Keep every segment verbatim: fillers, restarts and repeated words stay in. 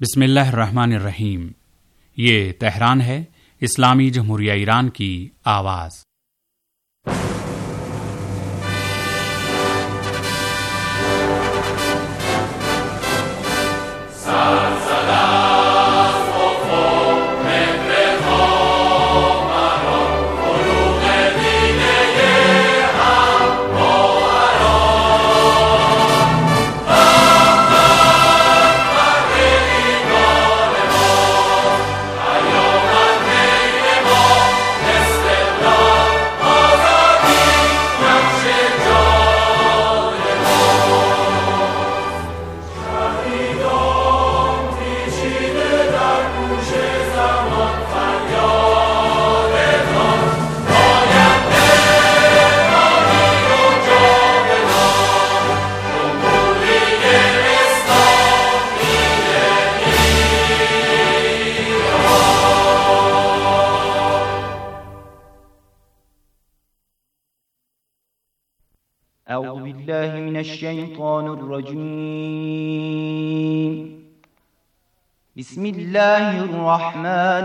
बिस्मिल्लाहिर्रहमानिर्रहीम। ये तेहरान है, इस्लामी जमहूरिया ईरान की आवाज़। أعوذ بالله من الشيطان الرجيم. بسم الله الرحمن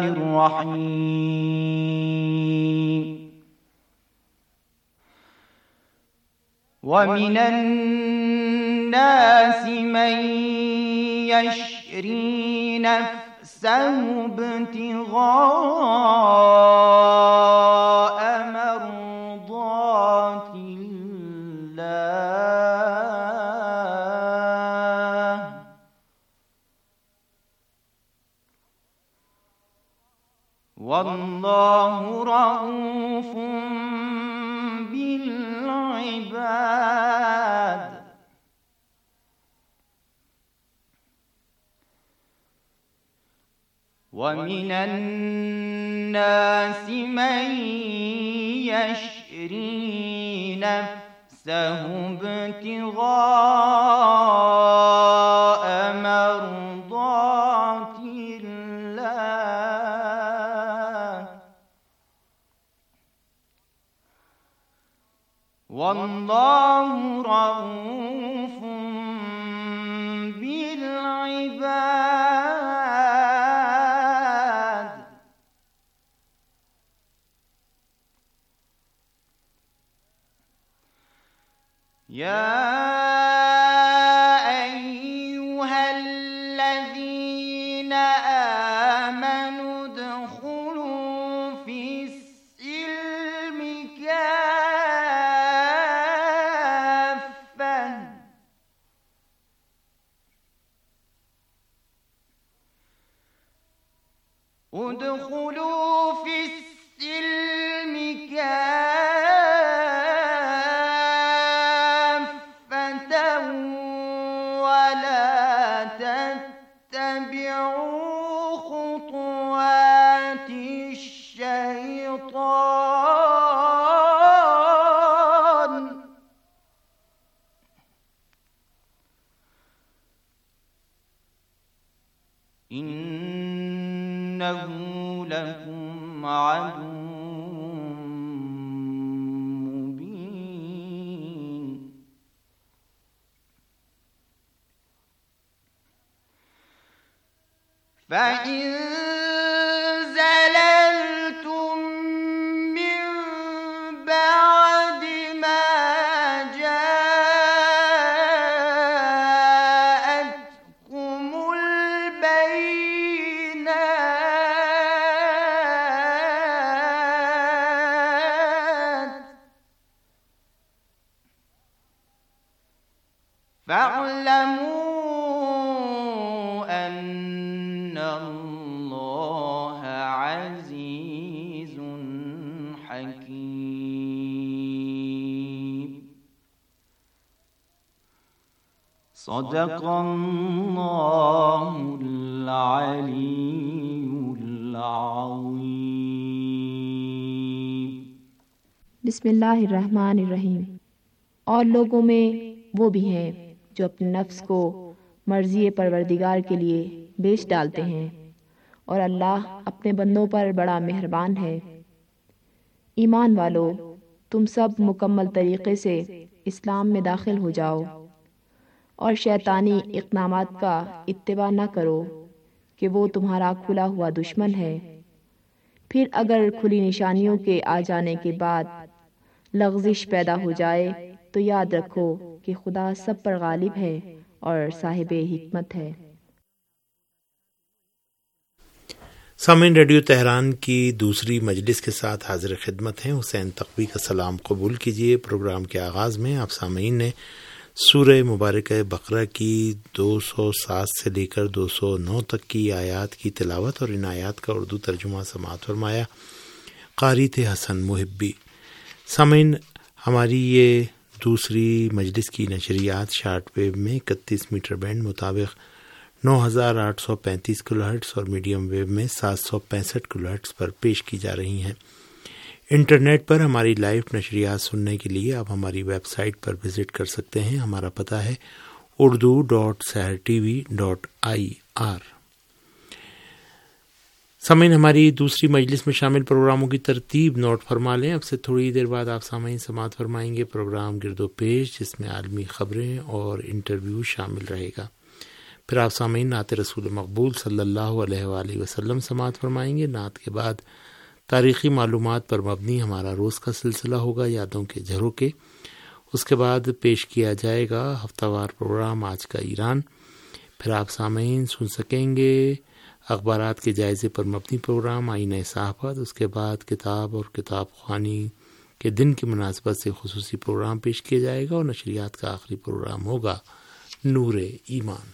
الرحيم. ومن الناس من يشري نفسه ابتغاء مرضات الله، والله رؤوف بالعباد. ومن الناس من يشري نفسه ابتغاء مرضات الله، والله رؤوف بالعباد. يا أيها الذين آمنوا ادخلوا في السلم كافة ادخلوا في السلم كافة ولا تتبعوا خطوات الشيطان، إنه لكم عدو مبين. فإن زللتم من بعد ما جاءتكم البينات فاعلموا أن الله عزيز حكيم. صدق الله العلي العظيم. बिस्मिल्लाहिर्रहमानिर्रहीम। और लोगों में वो भी हैं जो अपने नफ्स को मर्ज़ी परवरदिगार के लिए बेच डालते हैं, और अल्लाह अपने बंदों पर बड़ा मेहरबान है। ईमान वालों, तुम सब मुकम्मल तरीक़े से इस्लाम में दाखिल हो जाओ और शैतानी इक़दामात का इत्तिबा न करो, کہ وہ تمہارا کھلا ہوا دشمن ہے۔ پھر اگر کھلی نشانیوں کے آ جانے کے بعد لغزش پیدا ہو جائے تو یاد رکھو کہ خدا سب پر غالب ہے اور صاحب حکمت ہے۔ سامعین، ریڈیو تہران کی دوسری مجلس کے ساتھ حاضر خدمت ہیں حسین تقوی کا سلام قبول کیجیے۔ پروگرام کے آغاز میں آپ سامعین نے سورہ مبارکہ بقرہ کی دو سو سات سے لے کر دو سو نو تک کی آیات کی تلاوت اور ان آیات کا اردو ترجمہ سماعت فرمایا۔ قاری تھے حسن محبی۔ سامعین، ہماری یہ دوسری مجلس کی نشریات شارٹ ویو میں اکتیس میٹر بینڈ مطابق نو ہزار آٹھ سو پینتیس کلو ہرٹز اور میڈیم ویو میں سات سو پینسٹھ کلو ہرٹز پر پیش کی جا رہی ہیں۔ انٹرنیٹ پر ہماری لائیو نشریات سننے کے لیے آپ ہماری ویب سائٹ پر وزٹ کر سکتے ہیں۔ ہمارا پتہ ہے Urdu dot Sahar TV dot I R آر۔ سامعین، ہماری دوسری مجلس میں شامل پروگراموں کی ترتیب نوٹ فرما لیں۔ اب سے تھوڑی دیر بعد آپ سامعین سماعت فرمائیں گے پروگرام گرد و پیش، جس میں عالمی خبریں اور انٹرویو شامل رہے گا۔ پھر آپ سامعین نعت رسول مقبول صلی اللہ علیہ وآلہ وسلم سماعت فرمائیں گے۔ نعت کے بعد تاریخی معلومات پر مبنی ہمارا روز کا سلسلہ ہوگا یادوں کے جھروکے۔ اس کے بعد پیش کیا جائے گا ہفتہ وار پروگرام آج کا ایران۔ پھر آپ سامعین سن سکیں گے اخبارات کے جائزے پر مبنی پروگرام آئینہ صحافت۔ اس کے بعد کتاب اور کتاب خوانی کے دن کی مناسبت سے خصوصی پروگرام پیش کیا جائے گا اور نشریات کا آخری پروگرام ہوگا نور ایمان۔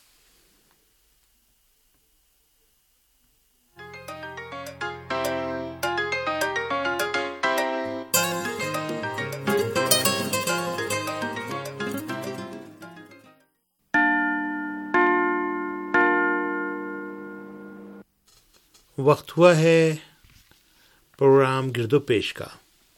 وقت ہوا ہے پروگرام گرد و پیش کا۔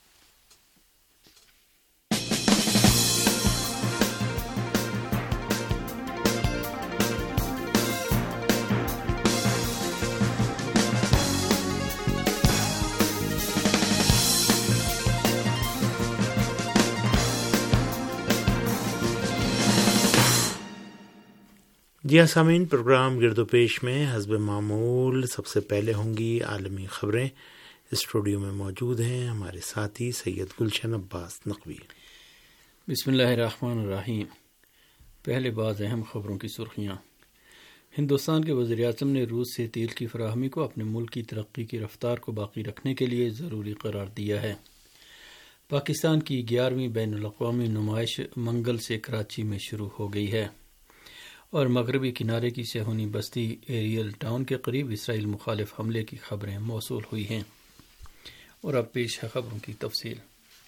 جی ہاں سامعین، پروگرام گرد و پیش میں حسب معمول سب سے پہلے ہوں گی عالمی خبریں۔ اسٹوڈیو میں موجود ہیں ہمارے ساتھی سید گلشن عباس نقوی۔ بسم اللہ الرحمن الرحیم۔ پہلے بعض اہم خبروں کی سرخیاں۔ ہندوستان کے وزیر اعظم نے روس سے تیل کی فراہمی کو اپنے ملک کی ترقی کی رفتار کو باقی رکھنے کے لیے ضروری قرار دیا ہے۔ پاکستان کی گیارہویں بین الاقوامی نمائش منگل سے کراچی میں شروع ہو گئی ہے اور مغربی کنارے کی صہیونی بستی ایریل ٹاؤن کے قریب اسرائیل مخالف حملے کی خبریں موصول ہوئی ہیں۔ اور اب پیش ہے خبروں کی تفصیل۔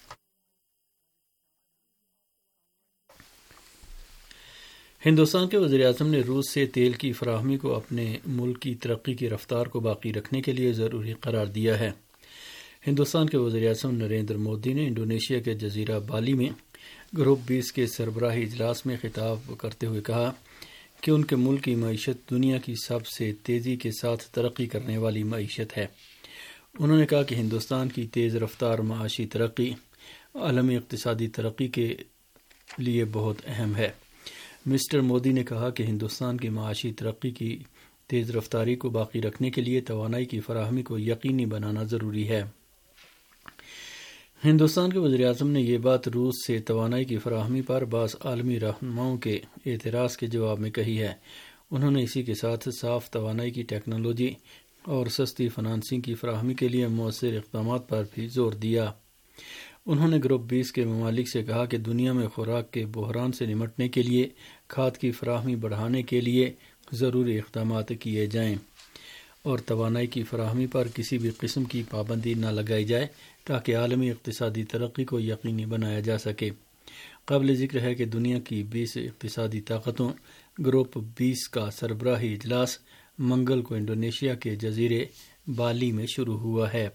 ہندوستان کے وزیر اعظم نے روس سے تیل کی فراہمی کو اپنے ملک کی ترقی کی رفتار کو باقی رکھنے کے لیے ضروری قرار دیا ہے۔ ہندوستان کے وزیر اعظم نریندر مودی نے انڈونیشیا کے جزیرہ بالی میں گروپ بیس کے سربراہی اجلاس میں خطاب کرتے ہوئے کہا کہ ان کے ملک کی معیشت دنیا کی سب سے تیزی کے ساتھ ترقی کرنے والی معیشت ہے۔ انہوں نے کہا کہ ہندوستان کی تیز رفتار معاشی ترقی عالمی اقتصادی ترقی کے لیے بہت اہم ہے۔ مسٹر مودی نے کہا کہ ہندوستان کی معاشی ترقی کی تیز رفتاری کو باقی رکھنے کے لیے توانائی کی فراہمی کو یقینی بنانا ضروری ہے۔ ہندوستان کے وزیر اعظم نے یہ بات روس سے توانائی کی فراہمی پر بعض عالمی رہنماؤں کے اعتراض کے جواب میں کہی ہے۔ انہوں نے اسی کے ساتھ صاف توانائی کی ٹیکنالوجی اور سستی فنانسنگ کی فراہمی کے لیے مؤثر اقدامات پر بھی زور دیا۔ انہوں نے گروپ بیس کے ممالک سے کہا کہ دنیا میں خوراک کے بحران سے نمٹنے کے لیے کھاد کی فراہمی بڑھانے کے لیے ضروری اقدامات کیے جائیں اور توانائی کی فراہمی پر کسی بھی قسم کی پابندی نہ لگائی جائے تاکہ عالمی اقتصادی ترقی کو یقینی بنایا جا سکے۔ قابل ذکر ہے کہ دنیا کی بیس اقتصادی طاقتوں گروپ بیس کا سربراہی اجلاس منگل کو انڈونیشیا کے جزیرے بالی میں شروع ہوا ہے۔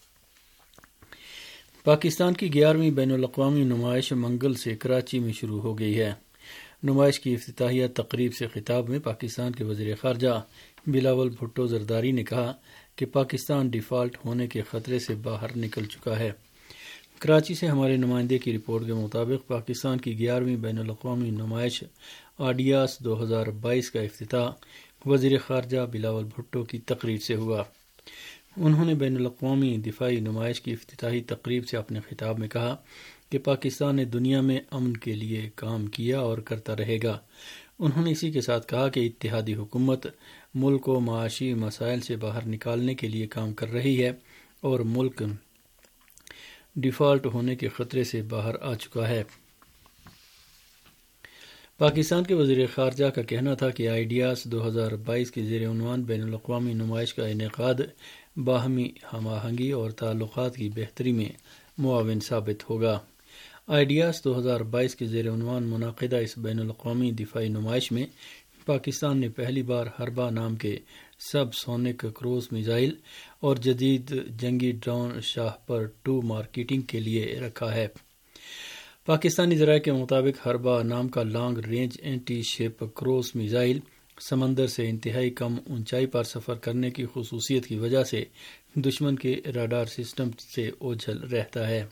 پاکستان کی گیارہویں بین الاقوامی نمائش منگل سے کراچی میں شروع ہو گئی ہے۔ نمائش کی افتتاحیہ تقریب سے خطاب میں پاکستان کے وزیر خارجہ بلاول بھٹو زرداری نے کہا کہ پاکستان ڈیفالٹ ہونے کے خطرے سے باہر نکل چکا ہے۔ کراچی سے ہمارے نمائندے کی رپورٹ کے مطابق پاکستان کی گیارہویں بین الاقوامی نمائش آڈیاس دو ہزار بائیس کا افتتاح وزیر خارجہ بلاول بھٹو کی تقریر سے ہوا۔ انہوں نے بین الاقوامی دفاعی نمائش کی افتتاحی تقریب سے اپنے خطاب میں کہا کہ پاکستان نے دنیا میں امن کے لیے کام کیا اور کرتا رہے گا۔ انہوں نے اسی کے ساتھ کہا کہ اتحادی حکومت ملک کو معاشی مسائل سے باہر نکالنے کے لیے کام کر رہی ہے اور ملک ڈیفالٹ ہونے کے خطرے سے باہر آ چکا ہے۔ پاکستان کے وزیر خارجہ کا کہنا تھا کہ آئیڈیاز دو ہزار بائیس کے زیر عنوان بین الاقوامی نمائش کا انعقاد باہمی ہم آہنگی اور تعلقات کی بہتری میں معاون ثابت ہوگا۔ آئیڈیاز دو ہزار بائیس کے زیر عنوان منعقدہ اس بین الاقوامی دفاعی نمائش میں پاکستان نے پہلی بار حربہ نام کے سب سونک کروز میزائل اور جدید جنگی drone Shahpar two marketing کے لیے رکھا ہے۔ پاکستانی ذرائع کے مطابق حربہ نام کا long range anti ship cruise missile سمندر سے انتہائی کم اونچائی پر سفر کرنے کی خصوصیت کی وجہ سے دشمن کے راڈار سسٹم سے اوجھل رہتا ہے۔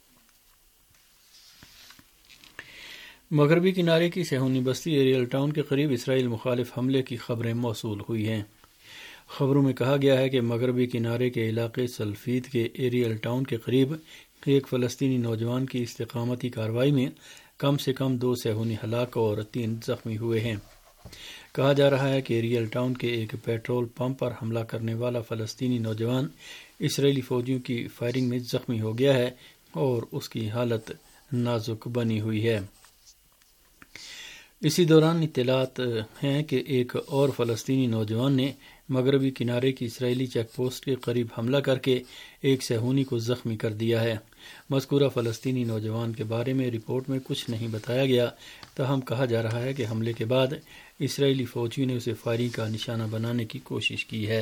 مغربی کنارے کی صہیونی بستی ایریل ٹاؤن کے قریب اسرائیل مخالف حملے کی خبریں موصول ہوئی ہیں۔ خبروں میں کہا گیا ہے کہ مغربی کنارے کے علاقے سلفید کے ایریل ٹاؤن کے قریب ایک فلسطینی نوجوان کی استقامتی کارروائی میں کم سے کم دو صہیونی ہلاک اور تین زخمی ہوئے ہیں۔ کہا جا رہا ہے کہ ایریل ٹاؤن کے ایک پیٹرول پمپ پر حملہ کرنے والا فلسطینی نوجوان اسرائیلی فوجیوں کی فائرنگ میں زخمی ہو گیا ہے اور اس کی حالت نازک بنی ہوئی ہے۔ اسی دوران اطلاعات ہیں کہ ایک اور فلسطینی نوجوان نے مغربی کنارے کی اسرائیلی چیک پوسٹ کے قریب حملہ کر کے ایک صہیونی کو زخمی کر دیا ہے۔ مذکورہ فلسطینی نوجوان کے بارے میں رپورٹ میں کچھ نہیں بتایا گیا، تاہم کہا جا رہا ہے کہ حملے کے بعد اسرائیلی فوجیوں نے اسے فائرنگ کا نشانہ بنانے کی کوشش کی ہے۔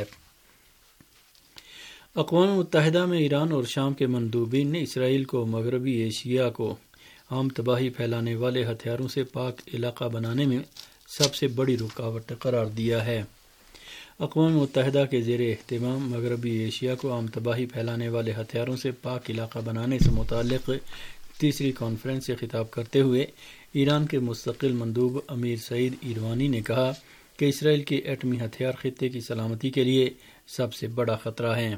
اقوام متحدہ میں ایران اور شام کے مندوبین نے اسرائیل کو مغربی ایشیا کو عام تباہی پھیلانے والے ہتھیاروں سے پاک علاقہ بنانے میں سب سے بڑی رکاوٹ قرار دیا ہے۔ اقوام متحدہ کے زیر اہتمام مغربی ایشیا کو عام تباہی پھیلانے والے ہتھیاروں سے پاک علاقہ بنانے سے متعلق تیسری کانفرنس سے خطاب کرتے ہوئے ایران کے مستقل مندوب امیر سعید ایروانی نے کہا کہ اسرائیل کے ایٹمی ہتھیار خطے کی سلامتی کے لیے سب سے بڑا خطرہ ہیں۔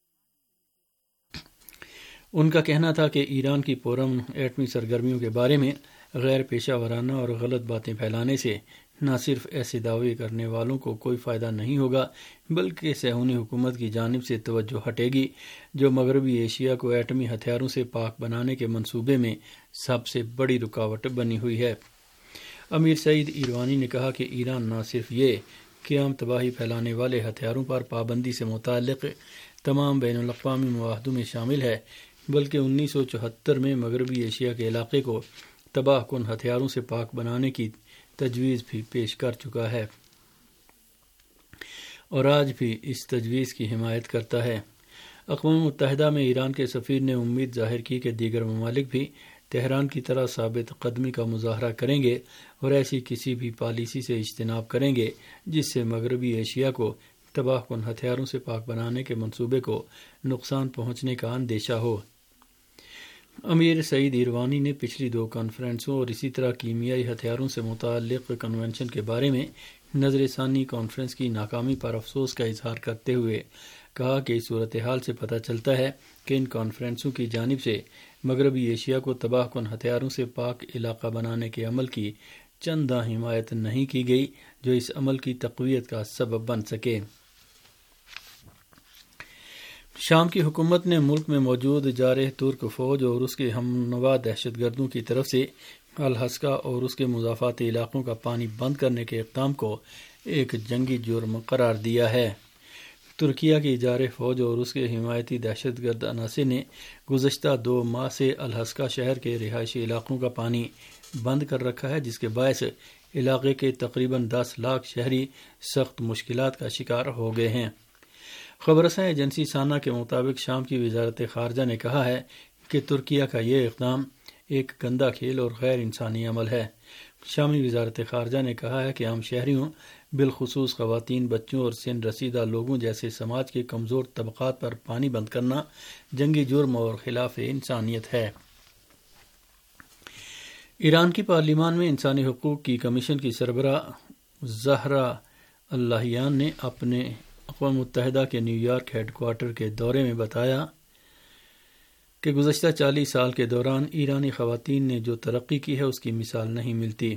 ان کا کہنا تھا کہ ایران کی پرامن ایٹمی سرگرمیوں کے بارے میں غیر پیشہ ورانہ اور غلط باتیں پھیلانے سے نہ صرف ایسے دعوے کرنے والوں کو کوئی فائدہ نہیں ہوگا بلکہ صہیونی حکومت کی جانب سے توجہ ہٹے گی جو مغربی ایشیا کو ایٹمی ہتھیاروں سے پاک بنانے کے منصوبے میں سب سے بڑی رکاوٹ بنی ہوئی ہے۔ امیر سعید ایروانی نے کہا کہ ایران نہ صرف یہ کہ عام تباہی پھیلانے والے ہتھیاروں پر پابندی سے متعلق تمام بین الاقوامی معاہدوں میں شامل ہے بلکہ انیس سو چوہتر میں مغربی ایشیا کے علاقے کو تباہ کن ہتھیاروں سے پاک بنانے کی تجویز بھی پیش کر چکا ہے اور آج بھی اس تجویز کی حمایت کرتا ہے۔ اقوام متحدہ میں ایران کے سفیر نے امید ظاہر کی کہ دیگر ممالک بھی تہران کی طرح ثابت قدمی کا مظاہرہ کریں گے اور ایسی کسی بھی پالیسی سے اجتناب کریں گے جس سے مغربی ایشیا کو تباہ کن ہتھیاروں سے پاک بنانے کے منصوبے کو نقصان پہنچنے کا اندیشہ ہو۔ امیر سعید ایروانی نے پچھلی دو کانفرنسوں اور اسی طرح کیمیائی ہتھیاروں سے متعلق کنونشن کے بارے میں نظر ثانی کانفرنس کی ناکامی پر افسوس کا اظہار کرتے ہوئے کہا کہ اس صورتحال سے پتہ چلتا ہے کہ ان کانفرنسوں کی جانب سے مغربی ایشیا کو تباہ کن ہتھیاروں سے پاک علاقہ بنانے کے عمل کی چنداں حمایت نہیں کی گئی جو اس عمل کی تقویت کا سبب بن سکے۔ شام کی حکومت نے ملک میں موجود جارح ترک فوج اور اس کے ہم نوا دہشت گردوں کی طرف سے الحسکہ اور اس کے مضافاتی علاقوں کا پانی بند کرنے کے اقدام کو ایک جنگی جرم قرار دیا ہے۔ ترکیہ کی جارح فوج اور اس کے حمایتی دہشت گرد عناصر نے گزشتہ دو ماہ سے الحسکہ شہر کے رہائشی علاقوں کا پانی بند کر رکھا ہے جس کے باعث علاقے کے تقریباً دس لاکھ شہری سخت مشکلات کا شکار ہو گئے ہیں۔ خبررساں ایجنسی سانا کے مطابق شام کی وزارت خارجہ نے کہا ہے کہ ترکیہ کا یہ اقدام ایک گندا کھیل اور غیر انسانی عمل ہے۔ شامی وزارت خارجہ نے کہا ہے کہ عام شہریوں بالخصوص خواتین، بچوں اور سن رسیدہ لوگوں جیسے سماج کے کمزور طبقات پر پانی بند کرنا جنگی جرم اور خلاف انسانیت ہے۔ ایران کی پارلیمان میں انسانی حقوق کی کمیشن کی سربراہ زہرا اللہیان نے اپنے اقوام متحدہ کے نیو یارک ہیڈ کوارٹر کے دورے میں بتایا کہ گزشتہ چالیس سال کے دوران ایرانی خواتین نے جو ترقی کی ہے اس کی مثال نہیں ملتی۔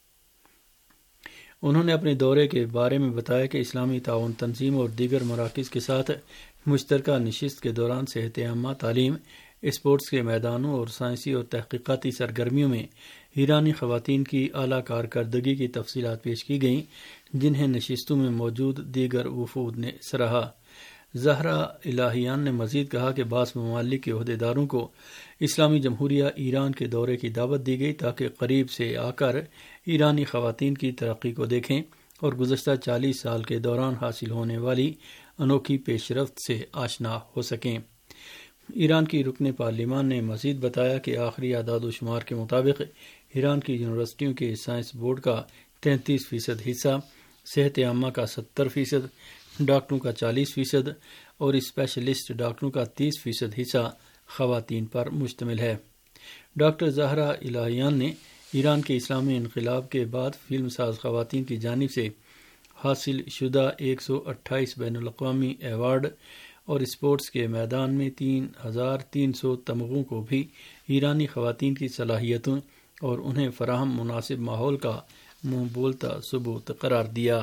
انہوں نے اپنے دورے کے بارے میں بتایا کہ اسلامی تعاون تنظیم اور دیگر مراکز کے ساتھ مشترکہ نشست کے دوران صحت عامہ، تعلیم، اسپورٹس کے میدانوں اور سائنسی اور تحقیقاتی سرگرمیوں میں ایرانی خواتین کی اعلیٰ کارکردگی کی تفصیلات پیش کی گئیں، جنہیں نشستوں میں موجود دیگر وفود نے سراہا۔ زہرا الہیان نے مزید کہا کہ بعض ممالک کے عہدیداروں کو اسلامی جمہوریہ ایران کے دورے کی دعوت دی گئی تاکہ قریب سے آ کر ایرانی خواتین کی ترقی کو دیکھیں اور گزشتہ چالیس سال کے دوران حاصل ہونے والی انوکھی پیش رفت سے آشنا ہو سکیں۔ ایران کی رکن پارلیمان نے مزید بتایا کہ آخری اعداد و شمار کے مطابق ایران کی یونیورسٹیوں کے سائنس بورڈ کا تینتیس فیصد حصہ، صحت عامہ کا ستر فیصد، ڈاکٹروں کا چالیس فیصد اور اسپیشلسٹ ڈاکٹروں کا تیس فیصد حصہ خواتین پر مشتمل ہے۔ ڈاکٹر زہرا الہیان نے ایران کے اسلامی انقلاب کے بعد فلم ساز خواتین کی جانب سے حاصل شدہ ایک سو اٹھائیس بین الاقوامی ایوارڈ اور اسپورٹس کے میدان میں تین ہزار تین سو تمغوں کو بھی ایرانی خواتین کی صلاحیتوں اور انہیں فراہم مناسب ماحول کا منہ بولتا ثبوت قرار دیا۔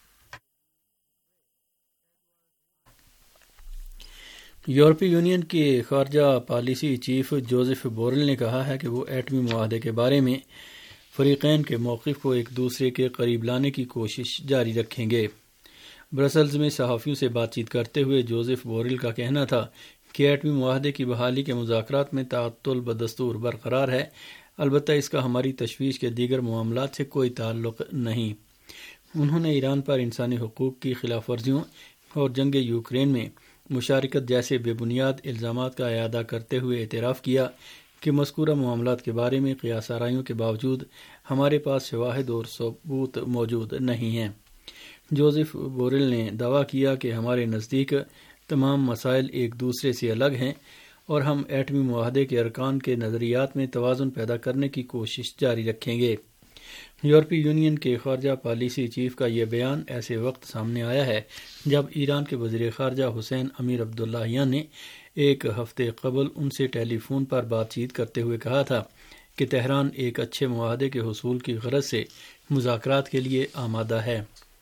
یورپی یونین کے خارجہ پالیسی چیف جوزف بورل نے کہا ہے کہ وہ ایٹمی معاہدے کے بارے میں فریقین کے موقف کو ایک دوسرے کے قریب لانے کی کوشش جاری رکھیں گے۔ برسلز میں صحافیوں سے بات چیت کرتے ہوئے جوزف بورل کا کہنا تھا کہ ایٹمی معاہدے کی بحالی کے مذاکرات میں تعطل بدستور برقرار ہے، البتہ اس کا ہماری تشویش کے دیگر معاملات سے کوئی تعلق نہیں۔ انہوں نے ایران پر انسانی حقوق کی خلاف ورزیوں اور جنگ یوکرین میں مشارکت جیسے بے بنیاد الزامات کا اعادہ کرتے ہوئے اعتراف کیا کہ مذکورہ معاملات کے بارے میں قیاس آرائیوں کے باوجود ہمارے پاس شواہد اور ثبوت موجود نہیں ہیں۔ جوزف بورل نے دعویٰ کیا کہ ہمارے نزدیک تمام مسائل ایک دوسرے سے الگ ہیں اور ہم ایٹمی معاہدے کے ارکان کے نظریات میں توازن پیدا کرنے کی کوشش جاری رکھیں گے۔ یورپی یونین کے خارجہ پالیسی چیف کا یہ بیان ایسے وقت سامنے آیا ہے جب ایران کے وزیر خارجہ حسین امیر عبداللہیان نے ایک ہفتے قبل ان سے ٹیلی فون پر بات چیت کرتے ہوئے کہا تھا کہ تہران ایک اچھے معاہدے کے حصول کی غرض سے مذاکرات کے لیے آمادہ ہے۔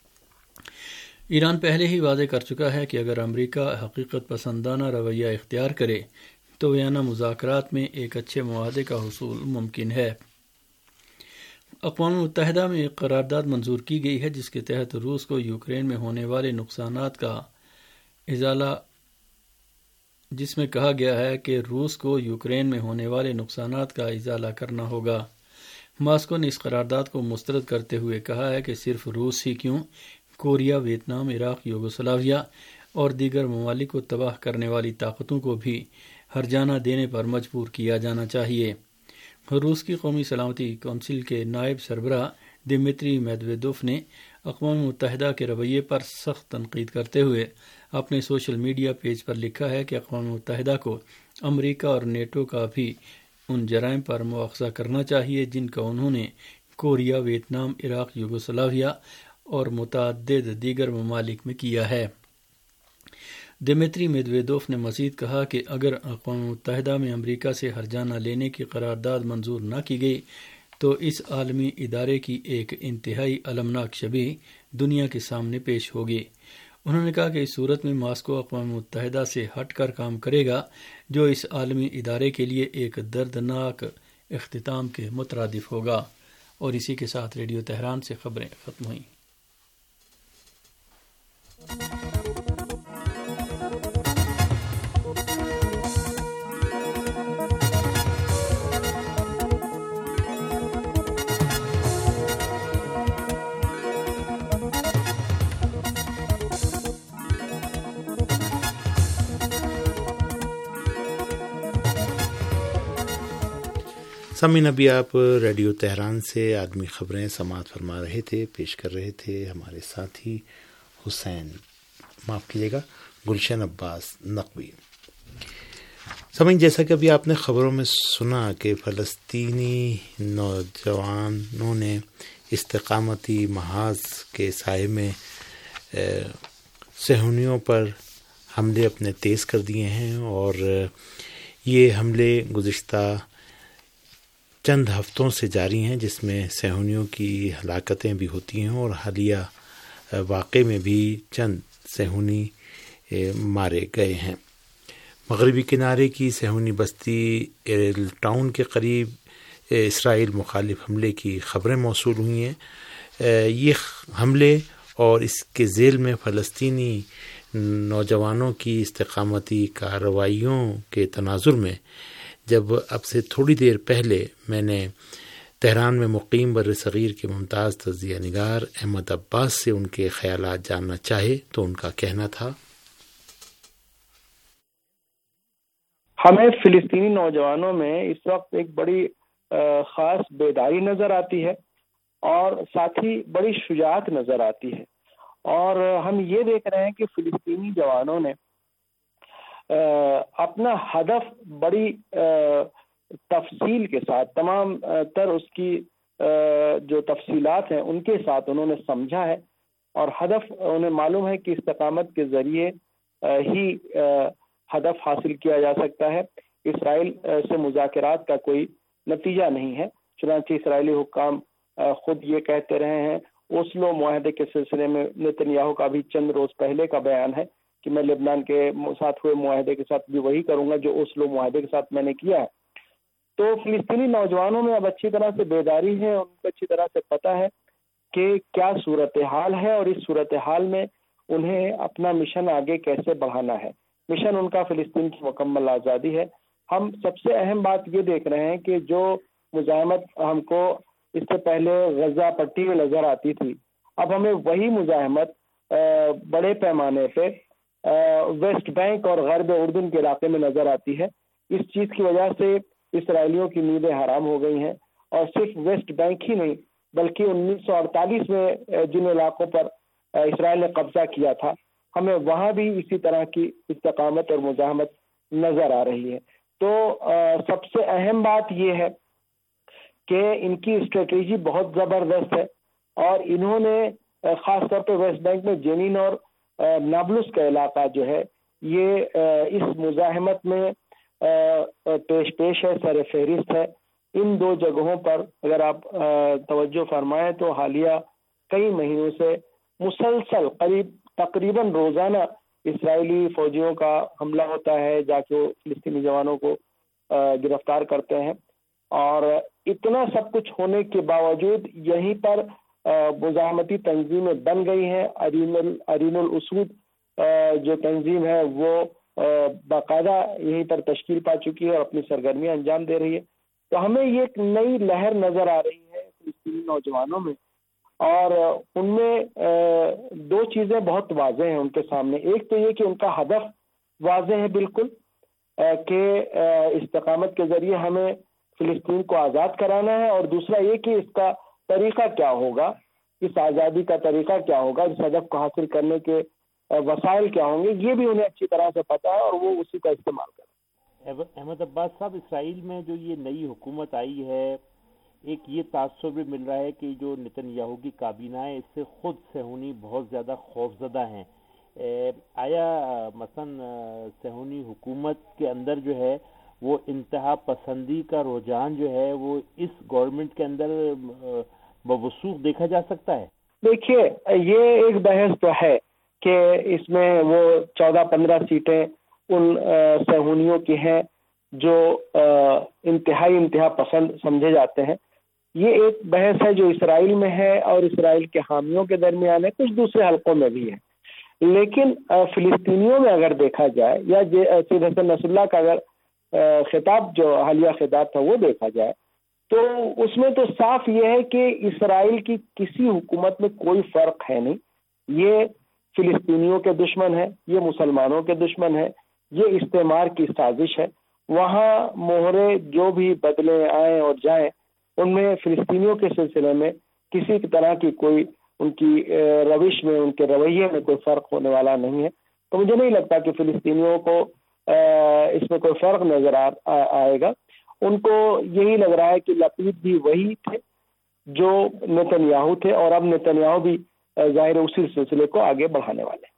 ایران پہلے ہی واضح کر چکا ہے کہ اگر امریکہ حقیقت پسندانہ رویہ اختیار کرے تو ویانا مذاکرات میں ایک اچھے معاہدے کا حصول ممکن ہے۔ اقوام متحدہ میں ایک قرارداد منظور کی گئی ہے جس کے تحت روس کو یوکرین میں ہونے والے نقصانات کا ازالہ جس میں کہا گیا ہے کہ روس کو یوکرین میں ہونے والے نقصانات کا ازالہ کرنا ہوگا۔ ماسکو نے اس قرارداد کو مسترد کرتے ہوئے کہا ہے کہ صرف روس ہی کیوں، کوریا، ویتنام، عراق، یوگوسلاویا اور دیگر ممالک کو تباہ کرنے والی طاقتوں کو بھی ہرجانہ دینے پر مجبور کیا جانا چاہیے۔ روس کی قومی سلامتی کونسل کے نائب سربراہ دمتری میدویدوف نے اقوام متحدہ کے رویے پر سخت تنقید کرتے ہوئے اپنے سوشل میڈیا پیج پر لکھا ہے کہ اقوام متحدہ کو امریکہ اور نیٹو کا بھی ان جرائم پر مواخذہ کرنا چاہیے جن کا انہوں نے کوریا، ویتنام، عراق، یوگوسلاویا اور متعدد دیگر ممالک میں کیا ہے۔ دمتری میدویدوف نے مزید کہا کہ اگر اقوام متحدہ میں امریکہ سے ہرجانہ لینے کی قرارداد منظور نہ کی گئی تو اس عالمی ادارے کی ایک انتہائی المناک شبیہ دنیا کے سامنے پیش ہوگی۔ انہوں نے کہا کہ اس صورت میں ماسکو اقوام متحدہ سے ہٹ کر کام کرے گا جو اس عالمی ادارے کے لیے ایک دردناک اختتام کے مترادف ہوگا۔ اور اسی کے ساتھ ریڈیو تہران سے خبریں ختم ہوئیں۔ سامعین، ابھی آپ ریڈیو تہران سے عالمی خبریں سماعت فرما رہے تھے، پیش کر رہے تھے ہمارے ساتھی حسین معاف کیجیے گا گلشن عباس نقوی۔ سامعین، جیسا کہ ابھی آپ نے خبروں میں سنا کہ فلسطینی نوجوانوں نے استقامتی محاذ کے سائے میں صہیونیوں پر حملے اپنے تیز کر دیے ہیں، اور یہ حملے گزشتہ چند ہفتوں سے جاری ہیں، جس میں صہیونیوں کی ہلاکتیں بھی ہوتی ہیں، اور حالیہ واقعے میں بھی چند صہیونی مارے گئے ہیں۔ مغربی کنارے کی صہیونی بستی ایرل ٹاؤن کے قریب اسرائیل مخالف حملے کی خبریں موصول ہوئی ہیں۔ یہ حملے اور اس کے ذیل میں فلسطینی نوجوانوں کی استقامتی کارروائیوں کے تناظر میں جب اب سے تھوڑی دیر پہلے میں نے تہران میں مقیم بر صغیر کے ممتاز تجزیہ نگار احمد عباس سے ان کے خیالات جاننا چاہے تو ان کا کہنا تھا، ہمیں فلسطینی نوجوانوں میں اس وقت ایک بڑی خاص بیداری نظر آتی ہے اور ساتھ ہی بڑی شجاعت نظر آتی ہے، اور ہم یہ دیکھ رہے ہیں کہ فلسطینی جوانوں نے اپنا ہدف بڑی تفصیل کے ساتھ، تمام تر اس کی جو تفصیلات ہیں ان کے ساتھ انہوں نے سمجھا ہے، اور ہدف انہیں معلوم ہے کہ استقامت کے ذریعے ہی ہدف حاصل کیا جا سکتا ہے۔ اسرائیل سے مذاکرات کا کوئی نتیجہ نہیں ہے، چنانچہ اسرائیلی حکام خود یہ کہتے رہے ہیں۔ اوسلو معاہدے کے سلسلے میں نتنیاہو کا بھی چند روز پہلے کا بیان ہے کہ میں لبنان کے ساتھ ہوئے معاہدے کے ساتھ بھی وہی کروں گا جو اوسلو معاہدے کے ساتھ میں نے کیا ہے۔ تو فلسطینی نوجوانوں میں اب اچھی طرح سے بیداری ہے، ان کو اچھی طرح سے پتہ ہے کہ کیا صورتحال ہے، اور اس صورتحال میں انہیں اپنا مشن آگے کیسے بڑھانا ہے۔ مشن ان کا فلسطین کی مکمل آزادی ہے۔ ہم سب سے اہم بات یہ دیکھ رہے ہیں کہ جو مزاحمت ہم کو اس سے پہلے غزہ پٹی میں نظر آتی تھی، اب ہمیں وہی مزاحمت بڑے پیمانے پہ ویسٹ بینک اور غرب اردن کے علاقے میں نظر آتی ہے۔ اس چیز کی وجہ سے اسرائیلیوں کی نیندیں حرام ہو گئی ہیں، اور صرف ویسٹ بینک ہی نہیں بلکہ انیس سو اڑتالیس میں جن علاقوں پر اسرائیل نے قبضہ کیا تھا، ہمیں وہاں بھی اسی طرح کی استقامت اور مزاحمت نظر آ رہی ہے۔ تو سب سے اہم بات یہ ہے کہ ان کی اسٹریٹجی بہت زبردست ہے، اور انہوں نے خاص طور پہ ویسٹ بینک میں جنین اور نابلس کا علاقہ جو ہے یہ اس مزاحمت میں پیش پیش ہے، سر فہرست ہے۔ ان دو جگہوں پر اگر آپ توجہ فرمائیں تو حالیہ کئی مہینوں سے مسلسل قریب تقریباً روزانہ اسرائیلی فوجیوں کا حملہ ہوتا ہے، جا کے وہ فلسطینی جوانوں کو گرفتار کرتے ہیں، اور اتنا سب کچھ ہونے کے باوجود یہیں پر مزاحمتی تنظیمیں بن گئی ہیں۔ ارین الاسود جو تنظیم ہے وہ باقاعدہ یہیں پر تشکیل پا چکی ہے اور اپنی سرگرمیاں انجام دے رہی ہے۔ تو ہمیں یہ ایک نئی لہر نظر آ رہی ہے فلسطینی نوجوانوں میں، اور ان میں دو چیزیں بہت واضح ہیں ان کے سامنے۔ ایک تو یہ کہ ان کا ہدف واضح ہے بالکل کہ استقامت کے ذریعے ہمیں فلسطین کو آزاد کرانا ہے، اور دوسرا یہ کہ اس کا طریقہ کیا ہوگا، اس آزادی کا طریقہ کیا ہوگا، اس ہدف کو حاصل کرنے کے وسائل کیا ہوں گے، یہ بھی انہیں اچھی طرح سے پتہ ہے، اور وہ اسی کا استعمال کریں۔ احمد عباس صاحب، اسرائیل میں جو یہ نئی حکومت آئی ہے، ایک یہ تاثر بھی مل رہا ہے کہ جو نتنیاہو کی کابینہ ہے اس سے خود صہیونی بہت زیادہ خوفزدہ ہیں۔ آیا مثلا صہیونی حکومت کے اندر جو ہے وہ انتہا پسندی کا رجحان جو ہے وہ اس گورنمنٹ کے اندر بوثوق دیکھا جا سکتا ہے؟ دیکھیے، یہ ایک بحث تو ہے کہ اس میں وہ چودہ پندرہ سیٹیں ان صہیونیوں کی ہیں جو انتہائی انتہا پسند سمجھے جاتے ہیں۔ یہ ایک بحث ہے جو اسرائیل میں ہے اور اسرائیل کے حامیوں کے درمیان ہے، کچھ دوسرے حلقوں میں بھی ہے، لیکن فلسطینیوں میں اگر دیکھا جائے، یا سید حسن نصر اللہ کا اگر خطاب جو حالیہ خطاب تھا وہ دیکھا جائے، تو اس میں تو صاف یہ ہے کہ اسرائیل کی کسی حکومت میں کوئی فرق ہے نہیں۔ یہ فلسطینیوں کے دشمن ہے، یہ مسلمانوں کے دشمن ہے، یہ استعمار کی سازش ہے۔ وہاں مہرے جو بھی بدلے آئیں اور جائیں، ان میں فلسطینیوں کے سلسلے میں کسی طرح کی کوئی ان کی روش میں، ان کے رویے میں کوئی فرق ہونے والا نہیں ہے۔ تو مجھے نہیں لگتا کہ فلسطینیوں کو اس میں کوئی فرق نظر آئے گا۔ ان کو یہی لگ رہا ہے کہ لپید بھی وہی تھے جو نتنیاہو تھے، اور اب نتنیاہو بھی ظاہر اسی سلسلے کو آگے بڑھانے والے.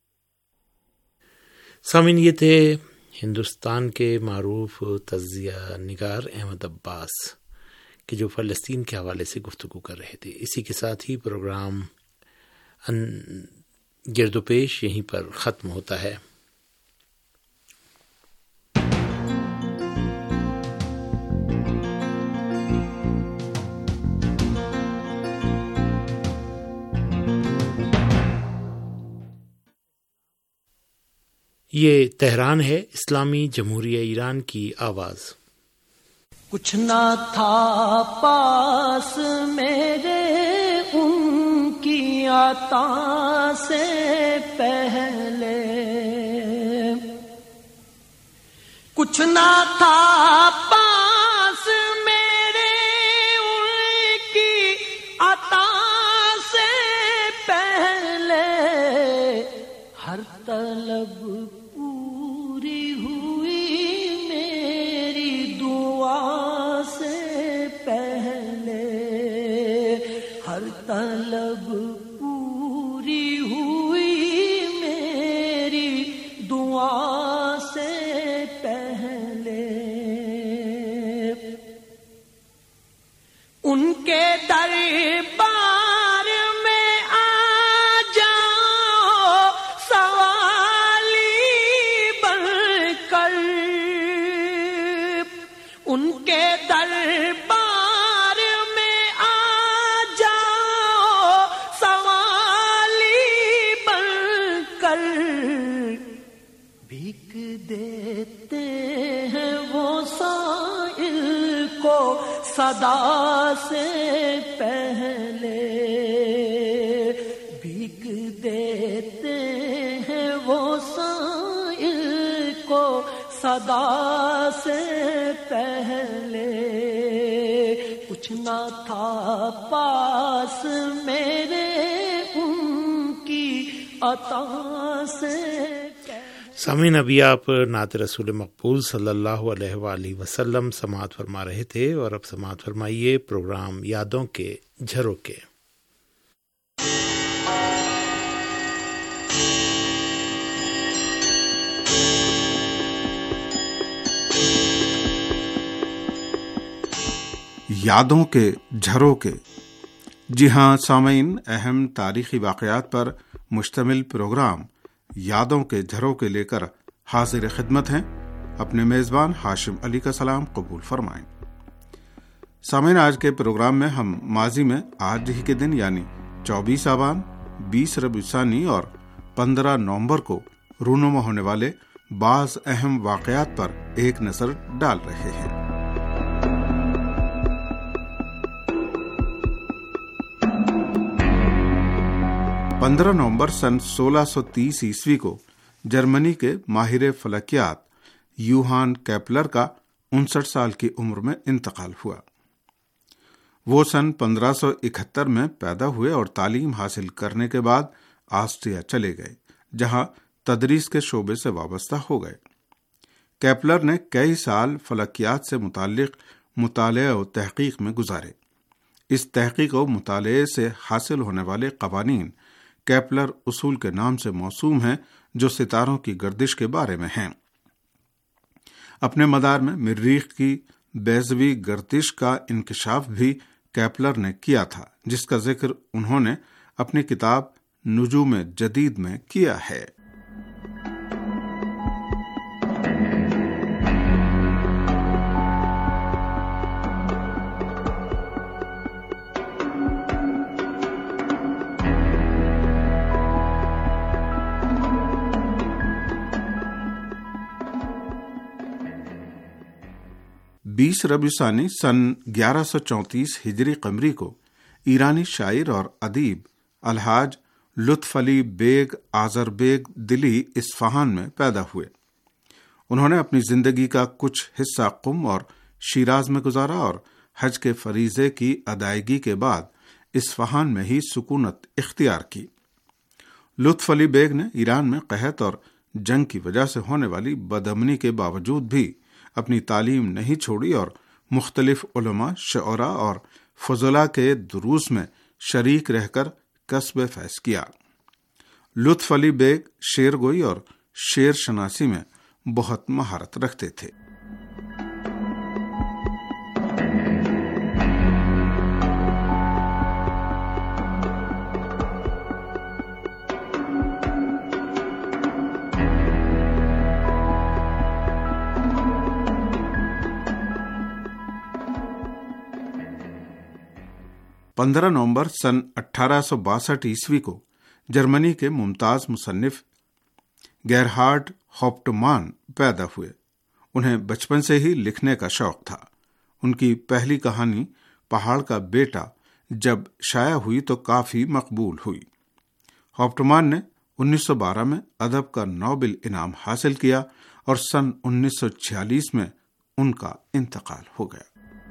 سامعین، یہ تھے ہندوستان کے معروف تجزیہ نگار احمد عباس کہ جو فلسطین کے حوالے سے گفتگو کر رہے تھے. اسی کے ساتھ ہی پروگرام گرد و پیش یہیں پر ختم ہوتا ہے. یہ تہران ہے، اسلامی جمہوریہ ایران کی آواز. کچھ نہ تھا پاس میرے ان کی عطا سے پہلے، کچھ نہ تھا پاس میرے ان کی عطا سے پہلے، ہر طلب پوری ہوئی میری دعا سے پہلے، ہر طلب پوری ہوئی میری دعا سے پہلے. ان کے دربار میں آ جاؤ سوالی بن کر، ان کے دربار میں آ جاؤ سوالی بن کر، بھیک دیتے ہیں وہ سائل کو صدا سے پہلے، بھیک دیتے ہیں وہ سائل کو صدا سے پہلے. کچھ نہ تھا پاس میرے ان کی عطا سے. سامعین، ابھی آپ نعت رسول مقبول صلی اللہ علیہ وآلہ وسلم سماعت فرما رہے تھے، اور اب سماعت فرمائیے پروگرام یادوں کے جھروکے. یادوں کے جھروکے. جی ہاں سامعین، اہم تاریخی واقعات پر مشتمل پروگرام یادوں کے جھروکے لے کر حاضر خدمت ہیں. اپنے میزبان ہاشم علی کا سلام قبول فرمائیں. سامعین، آج کے پروگرام میں ہم ماضی میں آج ہی کے دن یعنی چوبیس آبان، بیس ربیع ثانی اور پندرہ نومبر کو رونما ہونے والے بعض اہم واقعات پر ایک نظر ڈال رہے ہیں. پندرہ نومبر سن سولہ سو تیس عیسوی کو جرمنی کے ماہر فلکیات یوہان کیپلر کا انسٹھ سال کی عمر میں انتقال ہوا. وہ سن پندرہ سو اکہتر میں پیدا ہوئے اور تعلیم حاصل کرنے کے بعد آسٹریا چلے گئے، جہاں تدریس کے شعبے سے وابستہ ہو گئے. کیپلر نے کئی سال فلکیات سے متعلق مطالعہ و تحقیق میں گزارے. اس تحقیق و مطالعے سے حاصل ہونے والے قوانین کیپلر اصول کے نام سے موسوم ہیں، جو ستاروں کی گردش کے بارے میں ہیں. اپنے مدار میں مریخ کی بیضوی گردش کا انکشاف بھی کیپلر نے کیا تھا، جس کا ذکر انہوں نے اپنی کتاب نجوم جدید میں کیا ہے. بیس ربیع ثانی سن گیارہ سو چونتیس ہجری قمری کو ایرانی شاعر اور ادیب الحاج Lutf Ali Beg Azar Begdeli Isfahan میں پیدا ہوئے. انہوں نے اپنی زندگی کا کچھ حصہ قم اور شیراز میں گزارا اور حج کے فریضے کی ادائیگی کے بعد اصفہان میں ہی سکونت اختیار کی. لطف علی بیگ نے ایران میں قحط اور جنگ کی وجہ سے ہونے والی بدامنی کے باوجود بھی اپنی تعلیم نہیں چھوڑی اور مختلف علماء، شعراء اور فضلاء کے دروس میں شریک رہ کر کسب فیض کیا۔ لطف علی بیگ شعر گوئی اور شعر شناسی میں بہت مہارت رکھتے تھے۔ پندرہ نومبر سن اٹھارہ سو باسٹھ عیسوی کو جرمنی کے ممتاز مصنف گیرہارڈ ہاپٹمان پیدا ہوئے۔ انہیں بچپن سے ہی لکھنے کا شوق تھا۔ ان کی پہلی کہانی پہاڑ کا بیٹا جب شائع ہوئی تو کافی مقبول ہوئی۔ ہاپٹمان نے انیس سو بارہ میں ادب کا نوبل انعام حاصل کیا اور سن انیس سو چھیالیس میں ان کا انتقال ہو گیا۔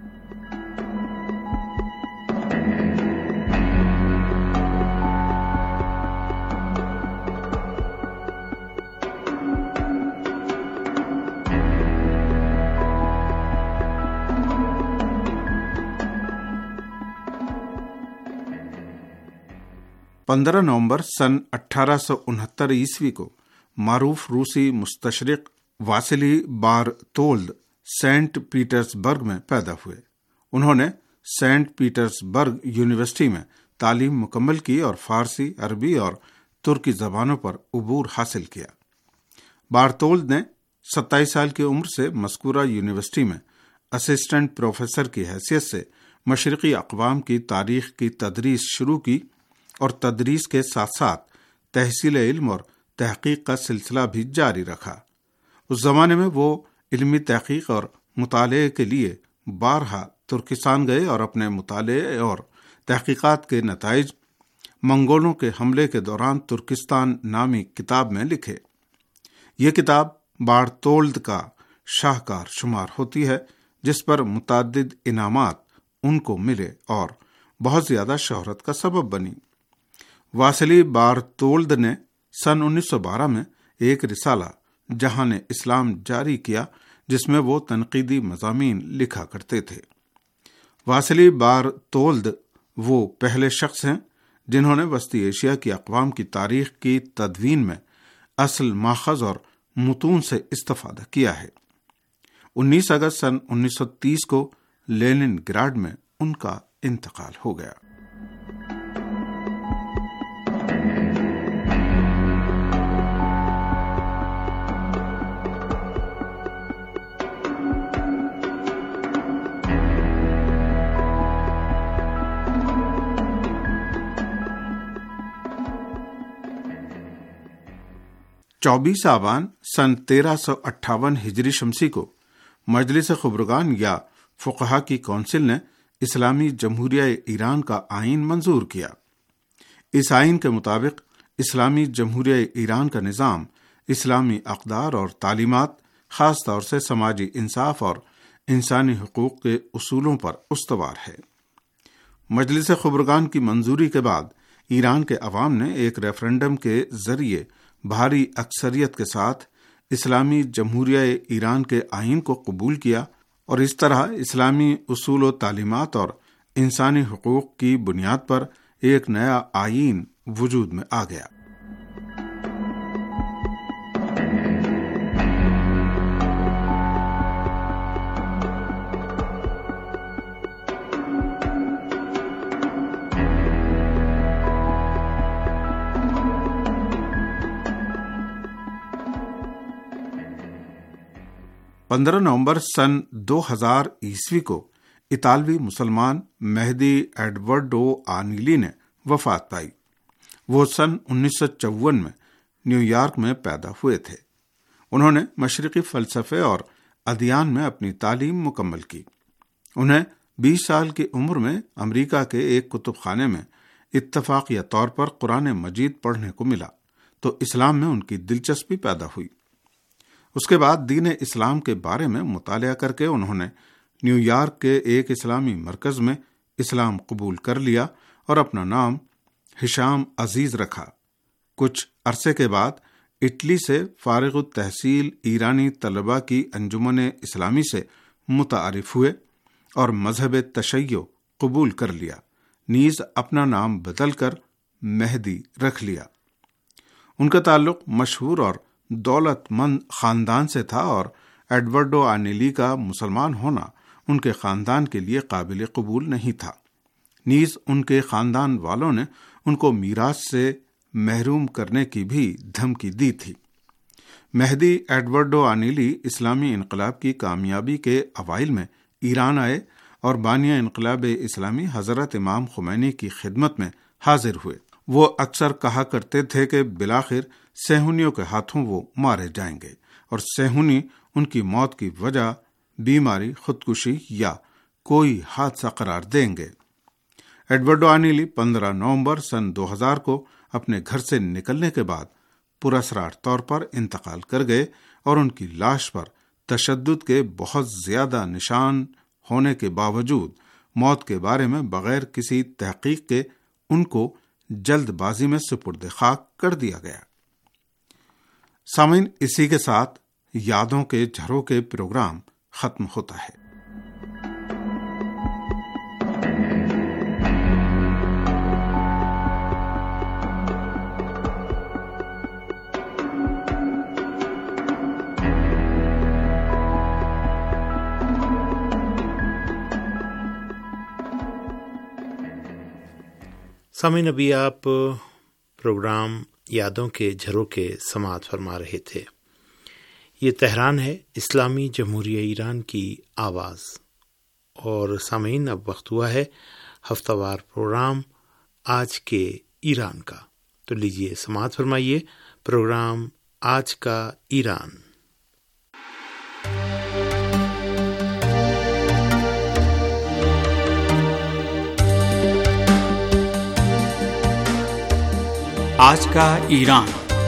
پندرہ نومبر سن اٹھارہ سو انہتر عیسوی کو معروف روسی مستشرق واسیلی بارتولد سینٹ پیٹرز برگ میں پیدا ہوئے۔ انہوں نے سینٹ پیٹرز برگ یونیورسٹی میں تعلیم مکمل کی اور فارسی، عربی اور ترکی زبانوں پر عبور حاصل کیا۔ بارتولد نے ستائیس سال کی عمر سے مذکورہ یونیورسٹی میں اسسٹنٹ پروفیسر کی حیثیت سے مشرقی اقوام کی تاریخ کی تدریس شروع کی اور تدریس کے ساتھ ساتھ تحصیل علم اور تحقیق کا سلسلہ بھی جاری رکھا۔ اس زمانے میں وہ علمی تحقیق اور مطالعے کے لیے بارہا ترکستان گئے اور اپنے مطالعے اور تحقیقات کے نتائج منگولوں کے حملے کے دوران ترکستان نامی کتاب میں لکھے۔ یہ کتاب بارتولد کا شاہکار شمار ہوتی ہے، جس پر متعدد انعامات ان کو ملے اور بہت زیادہ شہرت کا سبب بنی۔ واسیلی بارتولد نے سن انیس سو بارہ میں ایک رسالہ جہان اسلام جاری کیا، جس میں وہ تنقیدی مضامین لکھا کرتے تھے۔ واسیلی بارتولد وہ پہلے شخص ہیں جنہوں نے وسطی ایشیا کی اقوام کی تاریخ کی تدوین میں اصل ماخذ اور متون سے استفادہ کیا ہے۔ انیس اگست سن انیس سو تیس کو لینن گراڈ میں ان کا انتقال ہو گیا۔ چوبیس آبان سن تیرہ سو اٹھاون ہجری شمسی کو مجلس خبرگان یا فقہا کی کونسل نے اسلامی جمہوریہ ایران کا آئین منظور کیا۔ اس آئین کے مطابق اسلامی جمہوریہ ایران کا نظام اسلامی اقدار اور تعلیمات، خاص طور سے سماجی انصاف اور انسانی حقوق کے اصولوں پر استوار ہے۔ مجلس خبرگان کی منظوری کے بعد ایران کے عوام نے ایک ریفرنڈم کے ذریعے بھاری اکثریت کے ساتھ اسلامی جمہوریہ ایران کے آئین کو قبول کیا اور اس طرح اسلامی اصول و تعلیمات اور انسانی حقوق کی بنیاد پر ایک نیا آئین وجود میں آ گیا۔ پندرہ نومبر سن دو ہزار عیسوی کو اطالوی مسلمان مہدی ایڈورڈو آنیلی نے وفات پائی۔ وہ سن انیس سو چون میں نیو یارک میں پیدا ہوئے تھے۔ انہوں نے مشرقی فلسفے اور ادیان میں اپنی تعلیم مکمل کی۔ انہیں بیس سال کی عمر میں امریکہ کے ایک کتب خانے میں اتفاقیہ طور پر قرآن مجید پڑھنے کو ملا تو اسلام میں ان کی دلچسپی پیدا ہوئی۔ اس کے بعد دین اسلام کے بارے میں مطالعہ کر کے انہوں نے نیو یارک کے ایک اسلامی مرکز میں اسلام قبول کر لیا اور اپنا نام ہشام عزیز رکھا۔ کچھ عرصے کے بعد اٹلی سے فارغ التحصیل ایرانی طلباء کی انجمن اسلامی سے متعارف ہوئے اور مذہب تشیع قبول کر لیا، نیز اپنا نام بدل کر مہدی رکھ لیا۔ ان کا تعلق مشہور اور دولت مند خاندان سے تھا اور ایڈورڈو آنیلی کا مسلمان ہونا ان کے خاندان کے لیے قابل قبول نہیں تھا۔ نیز ان کے خاندان والوں نے ان کو میراث سے محروم کرنے کی بھی دھمکی دی تھی۔ مہدی ایڈورڈو آنیلی اسلامی انقلاب کی کامیابی کے اوائل میں ایران آئے اور بانیہ انقلاب اسلامی حضرت امام خمینی کی خدمت میں حاضر ہوئے۔ وہ اکثر کہا کرتے تھے کہ بالآخر صہیونیوں کے ہاتھوں وہ مارے جائیں گے، اور صہیونی ان کی موت کی وجہ بیماری، خودکشی یا کوئی حادثہ قرار دیں گے۔ ایڈورڈو آنیلی پندرہ نومبر سن دو ہزار کو اپنے گھر سے نکلنے کے بعد پراسرار طور پر انتقال کر گئے، اور ان کی لاش پر تشدد کے بہت زیادہ نشان ہونے کے باوجود موت کے بارے میں بغیر کسی تحقیق کے ان کو جلد بازی میں سپرد خاک کر دیا گیا۔ سامعین، اسی کے ساتھ یادوں کے جھروکے پروگرام ختم ہوتا ہے۔ سامعین، ابھی آپ پروگرام یادوں کے جھروکے سماعت فرما رہے تھے۔ یہ تہران ہے، اسلامی جمہوریہ ایران کی آواز۔ اور سامعین، اب وقت ہوا ہے ہفتہ وار پروگرام آج کے ایران کا۔ تو لیجئے سماعت فرمائیے پروگرام آج کا ایران۔ آج کا ایران۔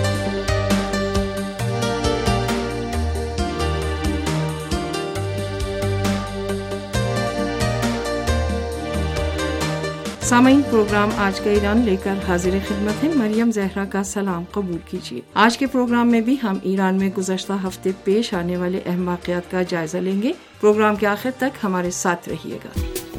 سامعین، پروگرام آج کا ایران لے کر حاضر خدمت ہے۔ مریم زہرا کا سلام قبول کیجیے۔ آج کے پروگرام میں بھی ہم ایران میں گزشتہ ہفتے پیش آنے والے اہم واقعات کا جائزہ لیں گے۔ پروگرام کے آخر تک ہمارے ساتھ رہیے گا۔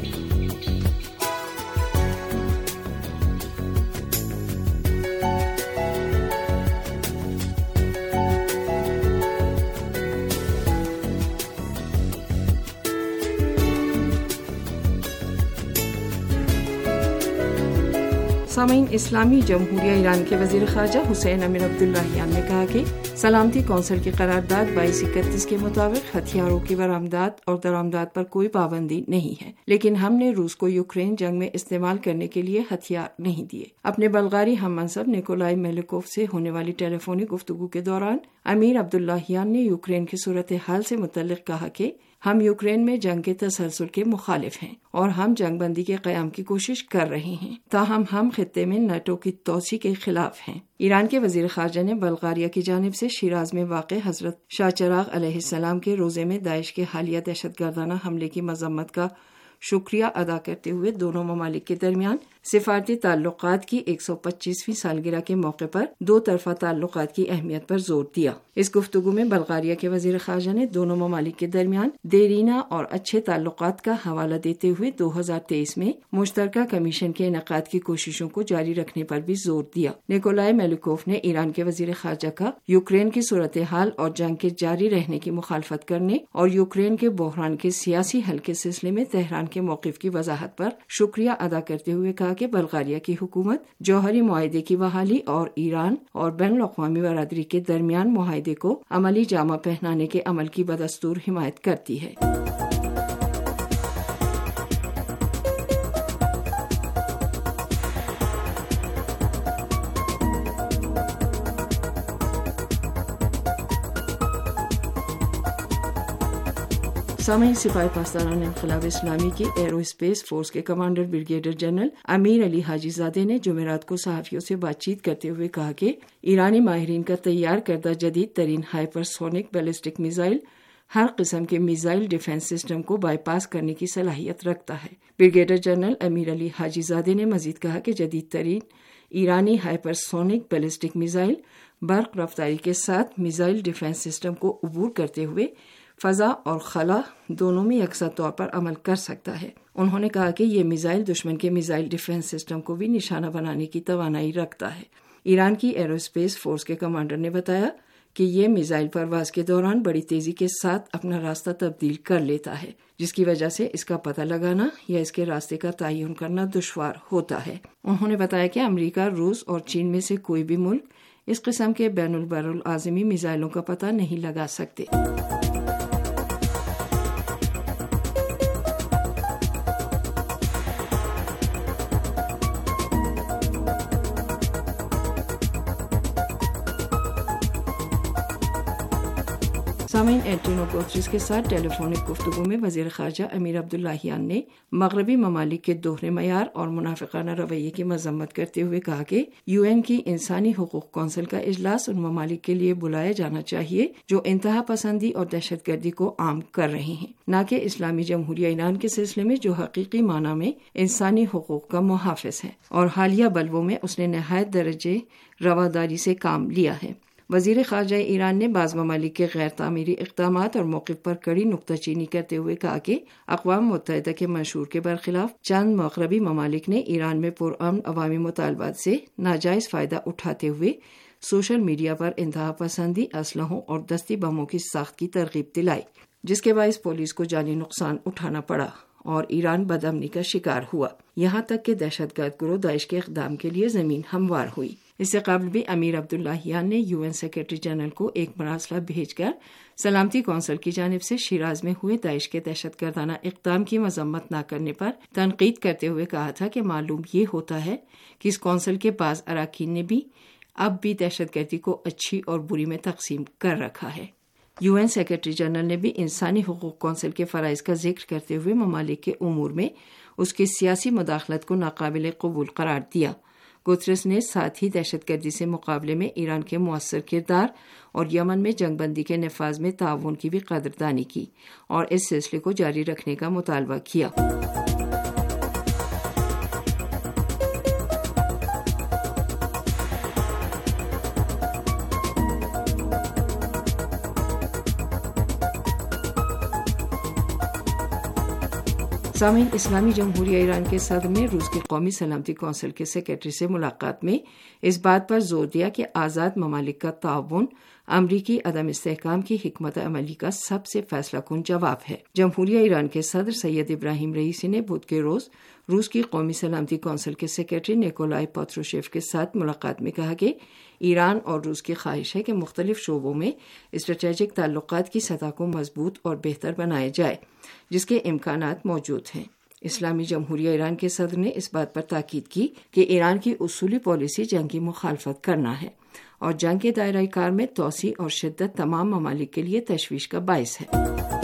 سامعین، اسلامی جمہوریہ ایران کے وزیر خارجہ حسین امیر عبداللہیان نے کہا کہ سلامتی کونسل کی قرارداد بائیس اکتیس کے مطابق ہتھیاروں کی برآمدات اور درآمدات پر کوئی پابندی نہیں ہے، لیکن ہم نے روس کو یوکرین جنگ میں استعمال کرنے کے لیے ہتھیار نہیں دیے۔ اپنے بلغاری ہم منصب نیکولائی میلیکوف سے ہونے والی ٹیلی فونی گفتگو کے دوران امیر عبداللہیان نے یوکرین کی صورتحال سے متعلق کہا کہ ہم یوکرین میں جنگ کے تسلسل کے مخالف ہیں اور ہم جنگ بندی کے قیام کی کوشش کر رہے ہیں، تاہم ہم خطے میں نیٹو کی توسیع کے خلاف ہیں۔ ایران کے وزیر خارجہ نے بلغاریہ کی جانب سے شیراز میں واقع حضرت شاہ چراغ علیہ السلام کے روضے میں داعش کے حالیہ دہشت گردانہ حملے کی مذمت کا شکریہ ادا کرتے ہوئے دونوں ممالک کے درمیان سفارتی تعلقات کی ایک سو پچیسویں سالگرہ کے موقع پر دو طرفہ تعلقات کی اہمیت پر زور دیا۔ اس گفتگو میں بلغاریہ کے وزیر خارجہ نے دونوں ممالک کے درمیان دیرینہ اور اچھے تعلقات کا حوالہ دیتے ہوئے دو ہزار تیئیس میں مشترکہ کمیشن کے انعقاد کی کوششوں کو جاری رکھنے پر بھی زور دیا۔ نیکولائی میلیکوف نے ایران کے وزیر خارجہ کا یوکرین کی صورتحال اور جنگ کے جاری رہنے کی مخالفت کرنے اور یوکرین کے بحران کے سیاسی حل کے سلسلے میں تہران کے موقف کی وضاحت پر شکریہ ادا کرتے ہوئے کہا کہ بلغاریہ کی حکومت جوہری معاہدے کی بحالی اور ایران اور بین الاقوامی برادری کے درمیان معاہدے کو عملی جامہ پہنانے کے عمل کی بدستور حمایت کرتی ہے۔ سامعین، سپاہی پاسداران انقلاب اسلامی کی ایرو اسپیس فورس کے commander brigadier general Amir Ali Hajizadeh نے جمعرات کو صحافیوں سے بات چیت کرتے ہوئے کہا کہ ایرانی ماہرین کا تیار کردہ جدید ترین ہائپر سونک بیلسٹک میزائل ہر قسم کے میزائل ڈیفنس سسٹم کو بائی پاس کرنے کی صلاحیت رکھتا ہے۔ Brigadier general Amir Ali Hajizadeh نے مزید کہا کہ جدید ترین ایرانی ہائپر سونک بیلسٹک میزائل برق رفتاری کے ساتھ میزائل ڈیفنس سسٹم کو عبور کرتے ہوئے فضا اور خلا دونوں میں یکساں طور پر عمل کر سکتا ہے۔ انہوں نے کہا کہ یہ میزائل دشمن کے میزائل ڈیفنس سسٹم کو بھی نشانہ بنانے کی توانائی رکھتا ہے۔ ایران کی ایرو اسپیس فورس کے کمانڈر نے بتایا کہ یہ میزائل پرواز کے دوران بڑی تیزی کے ساتھ اپنا راستہ تبدیل کر لیتا ہے، جس کی وجہ سے اس کا پتہ لگانا یا اس کے راستے کا تعین کرنا دشوار ہوتا ہے۔ انہوں نے بتایا کہ امریکہ، روس اور چین میں سے کوئی بھی ملک اس قسم کے بین البراعظمی میزائلوں کا پتہ نہیں لگا سکتے۔ سامعین، اینٹونیو گوتریس کے ساتھ ٹیلی فونک گفتگو میں وزیر خارجہ امیر عبداللہیان نے مغربی ممالک کے دوہرے معیار اور منافقانہ رویے کی مذمت کرتے ہوئے کہا کہ یو این کی انسانی حقوق کونسل کا اجلاس ان ممالک کے لیے بلایا جانا چاہیے جو انتہا پسندی اور دہشت گردی کو عام کر رہے ہیں، نہ کہ اسلامی جمہوریہ ایران کے سلسلے میں جو حقیقی معنی میں انسانی حقوق کا محافظ ہے اور حالیہ بلووں میں اس نے نہایت درجے رواداری سے کام لیا ہے۔ وزیر خارجہ ایران نے بعض ممالک کے غیر تعمیری اقدامات اور موقف پر کڑی نکتہ چینی کرتے ہوئے کہا کہ اقوام متحدہ کے منشور کے برخلاف چند مغربی ممالک نے ایران میں پرامن عوامی مطالبات سے ناجائز فائدہ اٹھاتے ہوئے سوشل میڈیا پر انتہا پسندی اسلحوں اور دستی بموں کی ساخت کی ترغیب دلائی، جس کے باعث پولیس کو جانی نقصان اٹھانا پڑا اور ایران بدامنی کا شکار ہوا، یہاں تک کہ دہشت گرد گروہ داعش کے اقدام کے لیے زمین ہموار ہوئی۔ اس سے قبل بھی امیر عبداللہیان نے یو این سیکرٹری جنرل کو ایک مراسلہ بھیج کر سلامتی کونسل کی جانب سے شیراز میں ہوئے داعش کے دہشت گردانہ اقدام کی مذمت نہ کرنے پر تنقید کرتے ہوئے کہا تھا کہ معلوم یہ ہوتا ہے کہ اس کونسل کے بعض اراکین نے بھی اب بھی دہشت گردی کو اچھی اور بری میں تقسیم کر رکھا ہے۔ یو این سیکرٹری جنرل نے بھی انسانی حقوق کونسل کے فرائض کا ذکر کرتے ہوئے ممالک کے امور میں اس کی سیاسی مداخلت کو ناقابل قبول قرار دیا۔ گوتریس نے ساتھ ہی دہشت گردی سے مقابلے میں ایران کے مؤثر کردار اور یمن میں جنگ بندی کے نفاذ میں تعاون کی بھی قدردانی کی اور اس سلسلے کو جاری رکھنے کا مطالبہ کیا۔ سامعین، اسلامی جمہوریہ ایران کے صدر نے روس کی قومی سلامتی کونسل کے سیکرٹری سے ملاقات میں اس بات پر زور دیا کہ آزاد ممالک کا تعاون امریکی عدم استحکام کی حکمت عملی کا سب سے فیصلہ کن جواب ہے۔ جمہوریہ ایران کے صدر سید ابراہیم رئیسی نے بدھ کے روز روس کی قومی سلامتی کونسل کے سیکرٹری نیکولائی پاتروشیف کے ساتھ ملاقات میں کہا کہ ایران اور روس کی خواہش ہے کہ مختلف شعبوں میں اسٹریٹجک تعلقات کی سطح کو مضبوط اور بہتر بنایا جائے، جس کے امکانات موجود ہیں۔ اسلامی جمہوریہ ایران کے صدر نے اس بات پر تاکید کی کہ ایران کی اصولی پالیسی جنگ کی مخالفت کرنا ہے اور جنگ کے دائرہ کار میں توسیع اور شدت تمام ممالک کے لیے تشویش کا باعث ہے۔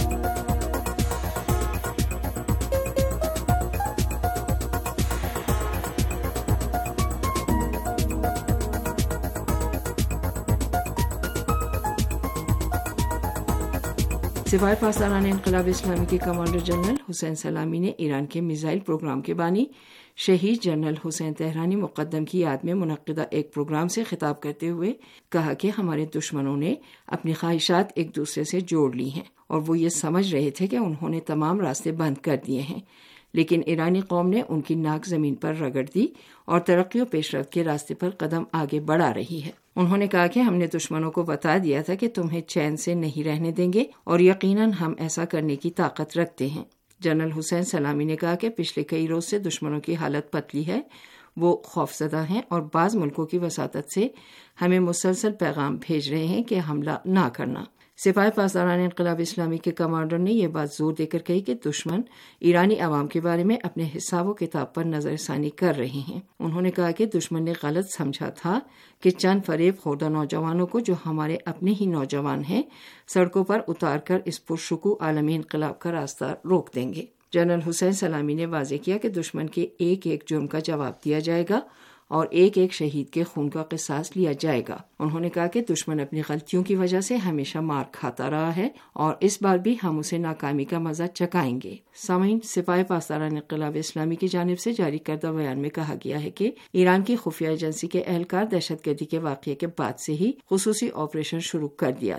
سپاہی پاسداران انقلاب اسلامی کے کمانڈر جنرل حسین سلامی نے ایران کے میزائل پروگرام کے بانی شہید جنرل حسین تہرانی مقدم کی یاد میں منعقدہ ایک پروگرام سے خطاب کرتے ہوئے کہا کہ ہمارے دشمنوں نے اپنی خواہشات ایک دوسرے سے جوڑ لی ہیں اور وہ یہ سمجھ رہے تھے کہ انہوں نے تمام راستے بند کر دیے ہیں، لیکن ایرانی قوم نے ان کی ناک زمین پر رگڑ دی اور ترقی و پیش رفت کے راستے پر قدم آگے بڑھا رہی ہے۔ انہوں نے کہا کہ ہم نے دشمنوں کو بتا دیا تھا کہ تمہیں چین سے نہیں رہنے دیں گے اور یقیناً ہم ایسا کرنے کی طاقت رکھتے ہیں۔ جنرل حسین سلامی نے کہا کہ پچھلے کئی روز سے دشمنوں کی حالت پتلی ہے، وہ خوفزدہ ہیں اور بعض ملکوں کی وساطت سے ہمیں مسلسل پیغام بھیج رہے ہیں کہ حملہ نہ کرنا۔ سپاہی پاسداران انقلاب اسلامی کے کمانڈر نے یہ بات زور دے کر کہی کہ دشمن ایرانی عوام کے بارے میں اپنے حساب و کتاب پر نظر ثانی کر رہے ہیں۔ انہوں نے کہا کہ دشمن نے غلط سمجھا تھا کہ چند فریب خوردہ نوجوانوں کو جو ہمارے اپنے ہی نوجوان ہیں سڑکوں پر اتار کر اس پرشکوہ عالمی انقلاب کا راستہ روک دیں گے۔ جنرل حسین سلامی نے واضح کیا کہ دشمن کے ایک ایک جرم کا جواب دیا جائے گا اور ایک ایک شہید کے خون کا قصاص لیا جائے گا۔ انہوں نے کہا کہ دشمن اپنی غلطیوں کی وجہ سے ہمیشہ مار کھاتا رہا ہے اور اس بار بھی ہم اسے ناکامی کا مزہ چکائیں گے۔ سامعین، سپاہی پاسداران انقلاب اسلامی کی جانب سے جاری کردہ بیان میں کہا گیا ہے کہ ایران کی خفیہ ایجنسی کے اہلکار دہشت گردی کے واقعے کے بعد سے ہی خصوصی آپریشن شروع کر دیا تھا۔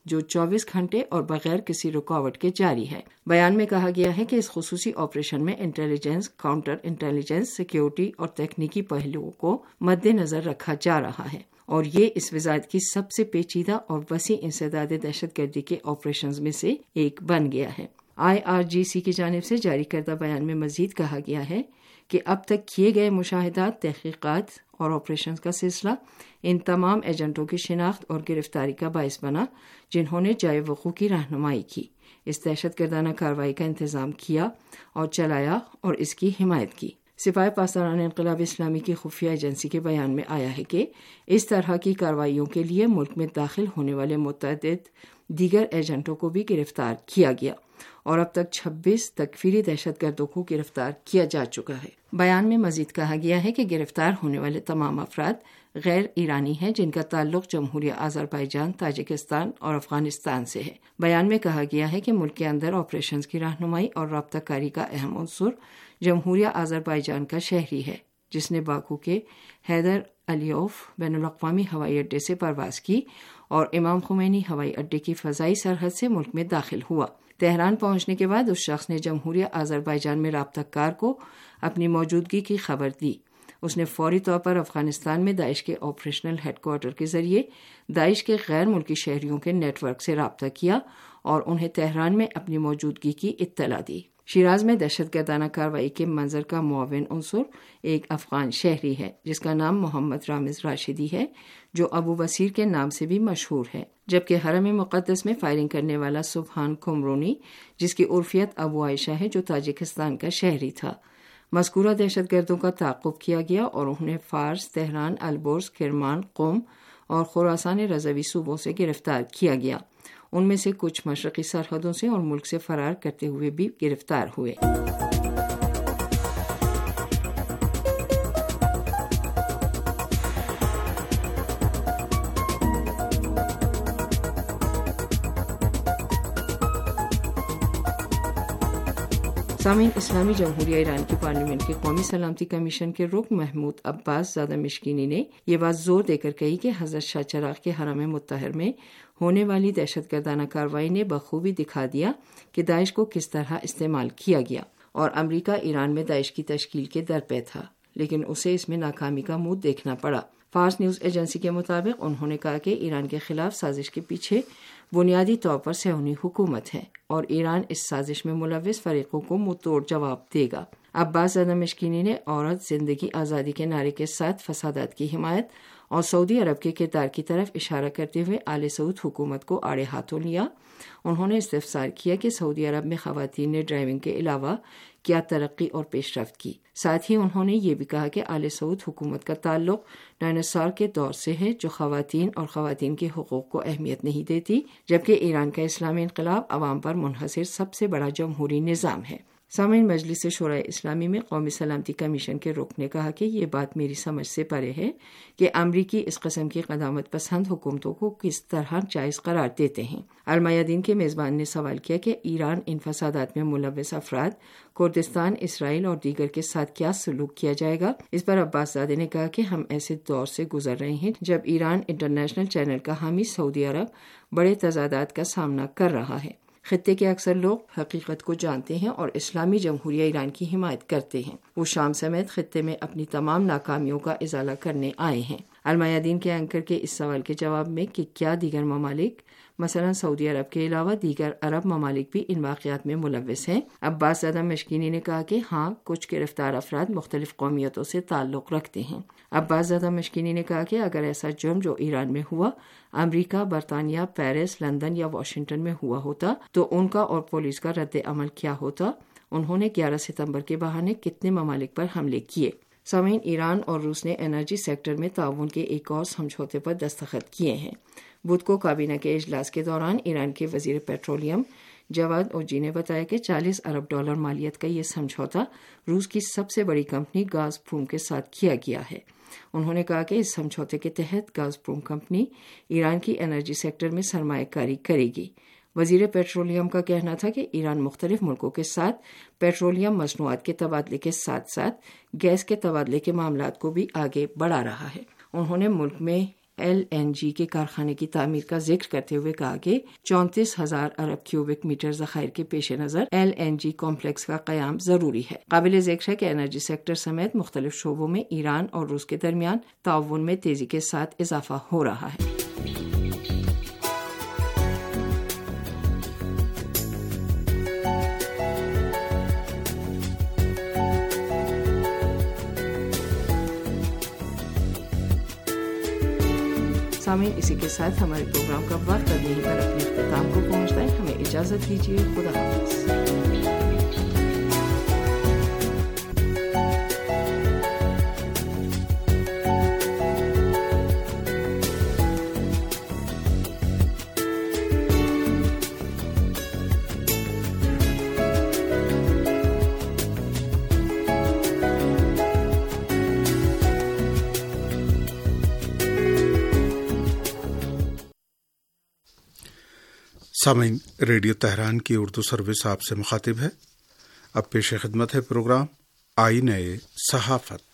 جو چوبیس گھنٹے اور بغیر کسی رکاوٹ کے جاری ہے۔ بیان میں کہا گیا ہے کہ اس خصوصی آپریشن میں انٹیلیجنس، کاؤنٹر انٹیلیجنس، سیکیورٹی اور تکنیکی پہلوؤں کو مد نظر رکھا جا رہا ہے، اور یہ اس وزارت کی سب سے پیچیدہ اور وسیع انسداد دہشت گردی کے آپریشنز میں سے ایک بن گیا ہے۔ آئی آر جی سی کی جانب سے جاری کردہ بیان میں مزید کہا گیا ہے کہ اب تک کیے گئے مشاہدات، تحقیقات اور آپریشنز کا سلسلہ ان تمام ایجنٹوں کی شناخت اور گرفتاری کا باعث بنا جنہوں نے جائے وقوع کی رہنمائی کی، اس دہشت گردانہ کارروائی کا انتظام کیا اور چلایا اور اس کی حمایت کی۔ سپاہی پاسداران انقلاب اسلامی کی خفیہ ایجنسی کے بیان میں آیا ہے کہ اس طرح کی کارروائیوں کے لیے ملک میں داخل ہونے والے متعدد دیگر ایجنٹوں کو بھی گرفتار کیا گیا اور اب تک چھبیس تکفیری دہشت گردوں کو گرفتار کیا جا چکا ہے۔ بیان میں مزید کہا گیا ہے کہ گرفتار ہونے والے تمام افراد غیر ایرانی ہیں جن کا تعلق جمہوریہ آذربائیجان، تاجکستان اور افغانستان سے ہے۔ بیان میں کہا گیا ہے کہ ملک کے اندر آپریشنز کی رہنمائی اور رابطہ کاری کا اہم عنصر جمہوریہ آذربائیجان کا شہری ہے، جس نے باکو کے حیدر علیوف بین الاقوامی ہوائی اڈے سے پرواز کی اور امام خمینی ہوائی اڈے کی فضائی سرحد سے ملک میں داخل ہوا۔ تہران پہنچنے کے بعد اس شخص نے جمہوریہ آذربائیجان میں رابطہ کار کو اپنی موجودگی کی خبر دی۔ اس نے فوری طور پر افغانستان میں داعش کے آپریشنل ہیڈ کوارٹر کے ذریعے داعش کے غیر ملکی شہریوں کے نیٹ ورک سے رابطہ کیا اور انہیں تہران میں اپنی موجودگی کی اطلاع دی۔ شیراز میں دہشت گردانہ کارروائی کے منظر کا معاون عنصر ایک افغان شہری ہے جس کا نام محمد رامز راشدی ہے، جو ابو بصیر کے نام سے بھی مشہور ہے، جبکہ حرم مقدس میں فائرنگ کرنے والا سبحان کمرونی، جس کی عرفیت ابو عائشہ ہے، جو تاجکستان کا شہری تھا۔ مذکورہ دہشت گردوں کا تعاقب کیا گیا اور انہیں فارس، تہران، البرز، کرمان، قم اور خراسان رضوی صوبوں سے گرفتار کیا گیا۔ ان میں سے کچھ مشرقی سرحدوں سے اور ملک سے فرار کرتے ہوئے بھی گرفتار ہوئے۔ سامعین، اسلامی جمہوریہ ایران کی پارلیمنٹ کے قومی سلامتی کمیشن کے رکن محمود عباس زادہ مشکینی نے یہ بات زور دے کر کہی کہ حضرت شاہ چراغ کے حرم مطہر میں ہونے والی دہشت گردانہ کارروائی نے بخوبی دکھا دیا کہ داعش کو کس طرح استعمال کیا گیا اور امریکہ ایران میں داعش کی تشکیل کے درپے تھا، لیکن اسے اس میں ناکامی کا منہ دیکھنا پڑا۔ فارس نیوز ایجنسی کے مطابق انہوں نے کہا کہ ایران کے خلاف سازش کے پیچھے بنیادی طور پر صہیونی حکومت ہے اور ایران اس سازش میں ملوث فریقوں کو منہ توڑ جواب دے گا۔ عباس زادہ مشکینی نے عورت، زندگی، آزادی کے نعرے کے ساتھ فسادات کی حمایت اور سعودی عرب کے کردار کی طرف اشارہ کرتے ہوئے آل سعود حکومت کو آڑے ہاتھوں لیا۔ انہوں نے استفسار کیا کہ سعودی عرب میں خواتین نے ڈرائیونگ کے علاوہ کیا ترقی اور پیش رفت کی۔ ساتھ ہی انہوں نے یہ بھی کہا کہ آل سعود حکومت کا تعلق ڈائناسور کے دور سے ہے، جو خواتین اور خواتین کے حقوق کو اہمیت نہیں دیتی، جبکہ ایران کا اسلامی انقلاب عوام پر منحصر سب سے بڑا جمہوری نظام ہے۔ سامعین، مجلس شورائے اسلامی میں قومی سلامتی کمیشن کے رکن نے کہا کہ یہ بات میری سمجھ سے پرے ہے کہ امریکی اس قسم کی قدامت پسند حکومتوں کو کس طرح جائز قرار دیتے ہیں۔ علماء دین کے میزبان نے سوال کیا کہ ایران ان فسادات میں ملوث افراد، کردستان، اسرائیل اور دیگر کے ساتھ کیا سلوک کیا جائے گا۔ اس پر عباس زادہ نے کہا کہ ہم ایسے دور سے گزر رہے ہیں جب ایران انٹرنیشنل چینل کا حامی سعودی عرب بڑے تضادات کا سامنا کر رہا ہے۔ خطے کے اکثر لوگ حقیقت کو جانتے ہیں اور اسلامی جمہوریہ ایران کی حمایت کرتے ہیں۔ وہ شام سمیت خطے میں اپنی تمام ناکامیوں کا ازالہ کرنے آئے ہیں۔ علماء دین کے اینکر کے اس سوال کے جواب میں کہ کیا دیگر ممالک مثلا سعودی عرب کے علاوہ دیگر عرب ممالک بھی ان واقعات میں ملوث ہیں، عباس زادہ مشکینی نے کہا کہ ہاں، کچھ گرفتار افراد مختلف قومیتوں سے تعلق رکھتے ہیں۔ عباس زادہ مشکینی نے کہا کہ اگر ایسا جرم جو ایران میں ہوا امریکہ، برطانیہ، پیرس، لندن یا واشنگٹن میں ہوا ہوتا تو ان کا اور پولیس کا رد عمل کیا ہوتا؟ انہوں نے گیارہ ستمبر کے بہانے کتنے ممالک پر حملے کیے؟ سامعین، ایران اور روس نے انرجی سیکٹر میں تعاون کے ایک اور سمجھوتے پر دستخط کیے ہیں۔ بدھ کو کابینہ کے اجلاس کے دوران ایران کے وزیر پیٹرولیم جواد اوجی نے بتایا کہ چالیس ارب ڈالر مالیت کا یہ سمجھوتا روس کی سب سے بڑی کمپنی گاز پروم کے ساتھ کیا گیا ہے۔ انہوں نے کہا کہ اس سمجھوتے کے تحت گاز پروم کمپنی ایران کی انرجی سیکٹر میں سرمایہ کاری کرے گی۔ وزیر پیٹرولیم کا کہنا تھا کہ ایران مختلف ملکوں کے ساتھ پیٹرولیم مصنوعات کے تبادلے کے ساتھ ساتھ گیس کے تبادلے کے معاملات کو بھی آگے بڑھا رہا ہے۔ انہوں نے ملک میں ایل این جی کے کارخانے کی تعمیر کا ذکر کرتے ہوئے کہا کہ چونتیس ہزار ارب کیوبک میٹر ذخائر کے پیش نظر ایل این جی کمپلیکس کا قیام ضروری ہے۔ قابل ذکر ہے کہ انرجی سیکٹر سمیت مختلف شعبوں میں ایران اور روس کے درمیان تعاون میں تیزی کے ساتھ اضافہ ہو رہا ہے۔ سامعین، اسی کے ساتھ ہمارے پروگرام کا وقت اب یہیں پر اپنے اختتام کو پہنچتا ہے۔ ہمیں اجازت دیجیے، خدا حافظ۔ سامعین، ریڈیو تہران کی اردو سروس آپ سے مخاطب ہے۔ اب پیش خدمت ہے پروگرام آئینہ صحافت۔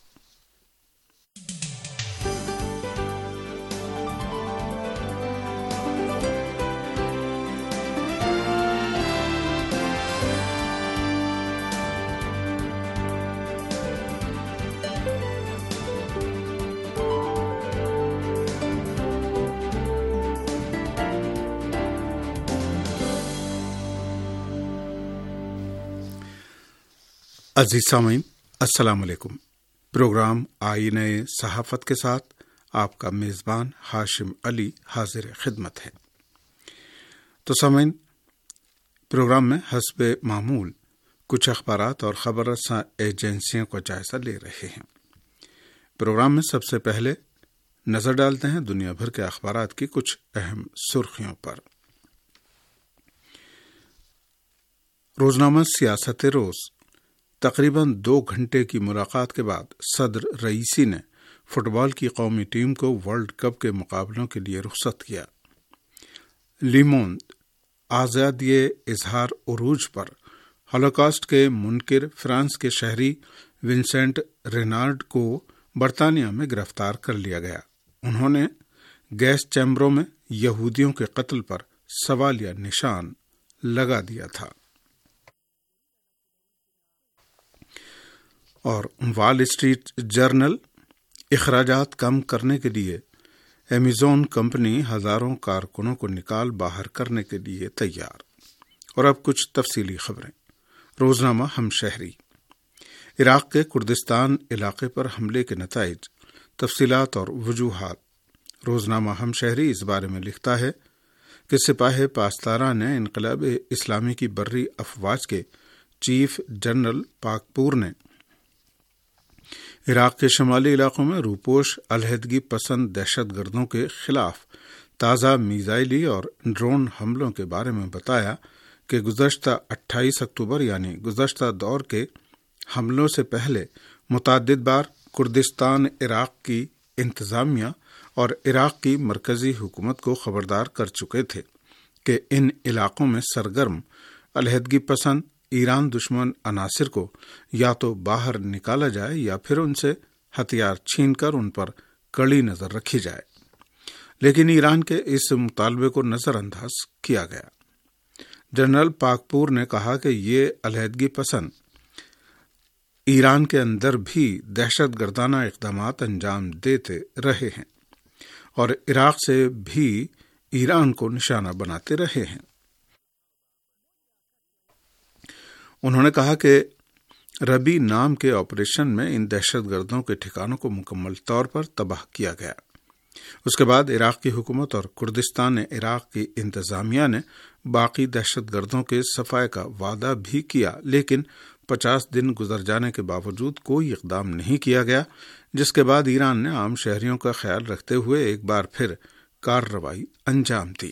عزیز سامعین، السلام علیکم۔ پروگرام آئینہ صحافت کے ساتھ آپ کا میزبان ہاشم علی حاضر خدمت ہے۔ تو سامعین، پروگرام میں حسب معمول کچھ اخبارات اور خبر رساں ایجنسیوں کا جائزہ لے رہے ہیں۔ پروگرام میں سب سے پہلے نظر ڈالتے ہیں دنیا بھر کے اخبارات کی کچھ اہم سرخیوں پر۔ روزنامہ سیاست روز تقریباً دو گھنٹے کی ملاقات کے بعد صدر رئیسی نے فٹ بال کی قومی ٹیم کو ورلڈ کپ کے مقابلوں کے لیے رخصت کیا۔ لیموند آزادی اظہار عروج پر ہولوکاسٹ کے منکر فرانس کے شہری ونسنٹ رینارڈ کو برطانیہ میں گرفتار کر لیا گیا۔ انہوں نے گیس چیمبروں میں یہودیوں کے قتل پر سوالیہ نشان لگا دیا تھا۔ اور وال اسٹریٹ جرنل اخراجات کم کرنے کے لیے ایمیزون کمپنی ہزاروں کارکنوں کو نکال باہر کرنے کے لیے تیار۔ اور اب کچھ تفصیلی خبریں۔ روزنامہ ہم شہری عراق کے کردستان علاقے پر حملے کے نتائج، تفصیلات اور وجوہات۔ روزنامہ ہم شہری اس بارے میں لکھتا ہے کہ سپاہ پاسداران نے انقلاب اسلامی کی بری افواج کے چیف جنرل پاکپور نے عراق کے شمالی علاقوں میں روپوش علیحدگی پسند دہشت گردوں کے خلاف تازہ میزائلی اور ڈرون حملوں کے بارے میں بتایا کہ گزشتہ اٹھائیس اکتوبر یعنی گزشتہ دور کے حملوں سے پہلے متعدد بار کردستان عراق کی انتظامیہ اور عراق کی مرکزی حکومت کو خبردار کر چکے تھے کہ ان علاقوں میں سرگرم علیحدگی پسند ایران دشمن عناصر کو یا تو باہر نکالا جائے یا پھر ان سے ہتھیار چھین کر ان پر کڑی نظر رکھی جائے، لیکن ایران کے اس مطالبے کو نظر انداز کیا گیا۔ جنرل پاکپور نے کہا کہ یہ علیحدگی پسند ایران کے اندر بھی دہشت گردانہ اقدامات انجام دیتے رہے ہیں اور عراق سے بھی ایران کو نشانہ بناتے رہے ہیں۔ انہوں نے کہا کہ ربی نام کے آپریشن میں ان دہشت گردوں کے ٹھکانوں کو مکمل طور پر تباہ کیا گیا۔ اس کے بعد عراق کی حکومت اور کردستان عراق کی انتظامیہ نے باقی دہشت گردوں کے صفائی کا وعدہ بھی کیا، لیکن پچاس دن گزر جانے کے باوجود کوئی اقدام نہیں کیا گیا، جس کے بعد ایران نے عام شہریوں کا خیال رکھتے ہوئے ایک بار پھر کارروائی انجام دی۔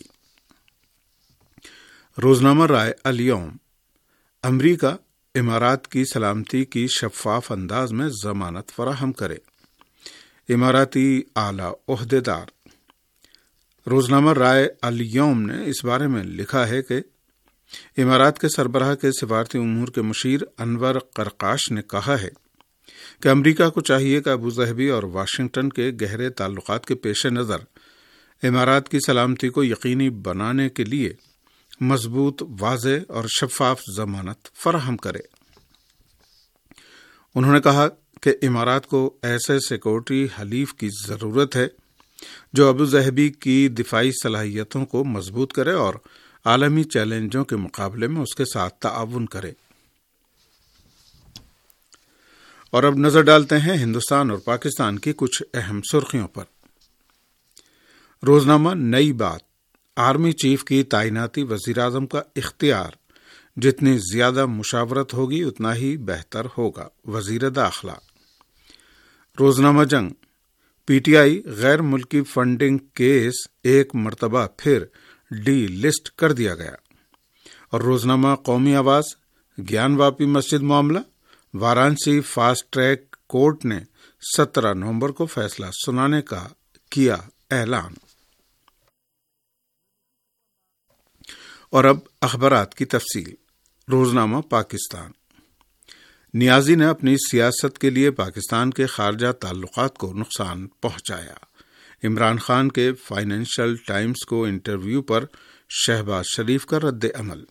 روزنامہ رائے الیوم امریکہ امارات کی سلامتی کی شفاف انداز میں ضمانت فراہم کرے، اماراتی اعلی عہدیدار۔ روزنامہ رائے الیوم نے اس بارے میں لکھا ہے کہ امارات کے سربراہ کے سفارتی امور کے مشیر انور قرقاش نے کہا ہے کہ امریکہ کو چاہیے کہ ابوظہبی اور واشنگٹن کے گہرے تعلقات کے پیش نظر امارات کی سلامتی کو یقینی بنانے کے لیے مضبوط، واضح اور شفاف ضمانت فراہم کرے۔ انہوں نے کہا کہ امارات کو ایسے سیکورٹی حلیف کی ضرورت ہے جو ابوظہبی کی دفاعی صلاحیتوں کو مضبوط کرے اور عالمی چیلنجوں کے مقابلے میں اس کے ساتھ تعاون کرے۔ اور اب نظر ڈالتے ہیں ہندوستان اور پاکستان کی کچھ اہم سرخیوں پر۔ روزنامہ نئی بات، آرمی چیف کی تعیناتی وزیر اعظم کا اختیار، جتنی زیادہ مشاورت ہوگی اتنا ہی بہتر ہوگا، وزیر داخلہ۔ روزنامہ جنگ، پی ٹی آئی غیر ملکی فنڈنگ کیس ایک مرتبہ پھر ڈی لسٹ کر دیا گیا۔ اور روزنامہ قومی آواز، گیان واپی مسجد معاملہ، وارانسی فاسٹ ٹریک کورٹ نے سترہ نومبر کو فیصلہ سنانے کا کیا اعلان۔ اور اب اخبارات کی تفصیل۔ روزنامہ پاکستان، نیازی نے اپنی سیاست کے لیے پاکستان کے خارجہ تعلقات کو نقصان پہنچایا۔ عمران خان کے فائنینشل ٹائمز کو انٹرویو پر شہباز شریف کا رد عمل۔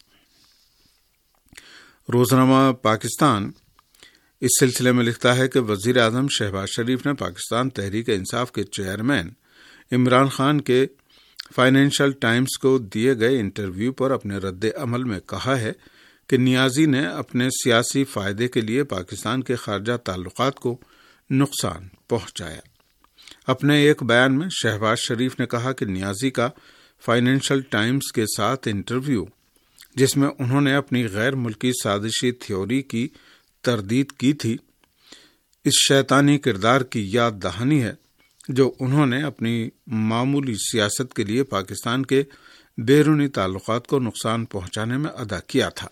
روزنامہ پاکستان اس سلسلے میں لکھتا ہے کہ وزیر اعظم شہباز شریف نے پاکستان تحریک انصاف کے چیئرمین عمران خان کے فائنینشل ٹائمز کو دیے گئے انٹرویو پر اپنے رد عمل میں کہا ہے کہ نیازی نے اپنے سیاسی فائدے کے لیے پاکستان کے خارجہ تعلقات کو نقصان پہنچایا۔ اپنے ایک بیان میں شہباز شریف نے کہا کہ نیازی کا فائنینشل ٹائمز کے ساتھ انٹرویو، جس میں انہوں نے اپنی غیر ملکی سازشی تھیوری کی تردید کی تھی، اس شیطانی کردار کی یاد دہانی ہے جو انہوں نے اپنی معمولی سیاست کے لیے پاکستان کے بیرونی تعلقات کو نقصان پہنچانے میں ادا کیا تھا۔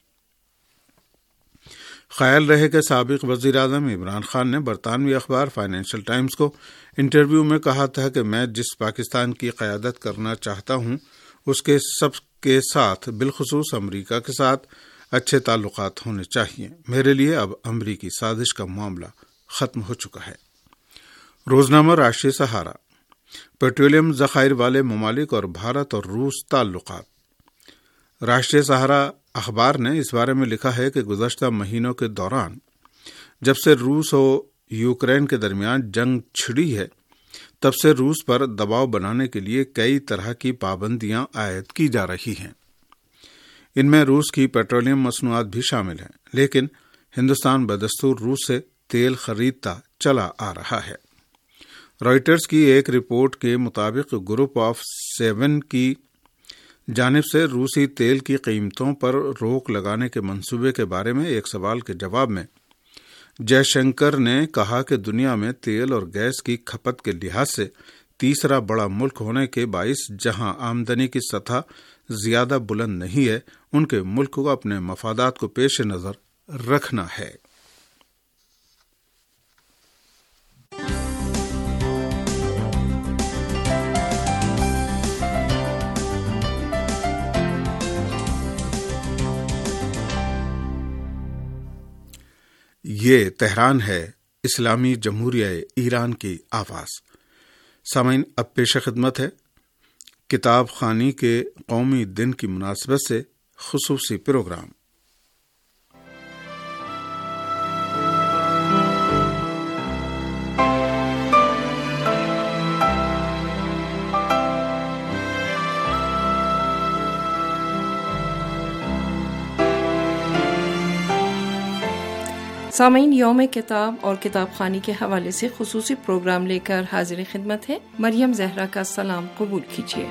خیال رہے کہ سابق وزیر اعظم عمران خان نے برطانوی اخبار فائنینشل ٹائمز کو انٹرویو میں کہا تھا کہ میں جس پاکستان کی قیادت کرنا چاہتا ہوں اس کے سب کے ساتھ، بالخصوص امریکہ کے ساتھ اچھے تعلقات ہونے چاہیے۔ میرے لیے اب امریکی سازش کا معاملہ ختم ہو چکا ہے۔ روزنامہ راشٹریہ سہارا، پیٹرولیم ذخائر والے ممالک اور بھارت اور روس تعلقات۔ راشٹریہ سہارا اخبار نے اس بارے میں لکھا ہے کہ گزشتہ مہینوں کے دوران جب سے روس اور یوکرین کے درمیان جنگ چھڑی ہے، تب سے روس پر دباؤ بنانے کے لیے کئی طرح کی پابندیاں عائد کی جا رہی ہیں۔ ان میں روس کی پیٹرولیم مصنوعات بھی شامل ہیں، لیکن ہندوستان بدستور روس سے تیل خریدتا چلا آ رہا ہے۔ رائٹرز کی ایک رپورٹ کے مطابق گروپ آف سیون کی جانب سے روسی تیل کی قیمتوں پر روک لگانے کے منصوبے کے بارے میں ایک سوال کے جواب میں جے شنکر نے کہا کہ دنیا میں تیل اور گیس کی کھپت کے لحاظ سے تیسرا بڑا ملک ہونے کے باعث جہاں آمدنی کی سطح زیادہ بلند نہیں ہے، ان کے ملک کو اپنے مفادات کو پیش نظر رکھنا ہے۔ یہ تہران ہے، اسلامی جمہوریہ ایران کی آواز۔ سامعین، اب پیش خدمت ہے کتاب خوانی کے قومی دن کی مناسبت سے خصوصی پروگرام۔ سامعین، یوم کتاب اور کتاب خوانی کے حوالے سے خصوصی پروگرام لے کر حاضر خدمت ہے۔ مریم زہرا کا سلام قبول کیجیے۔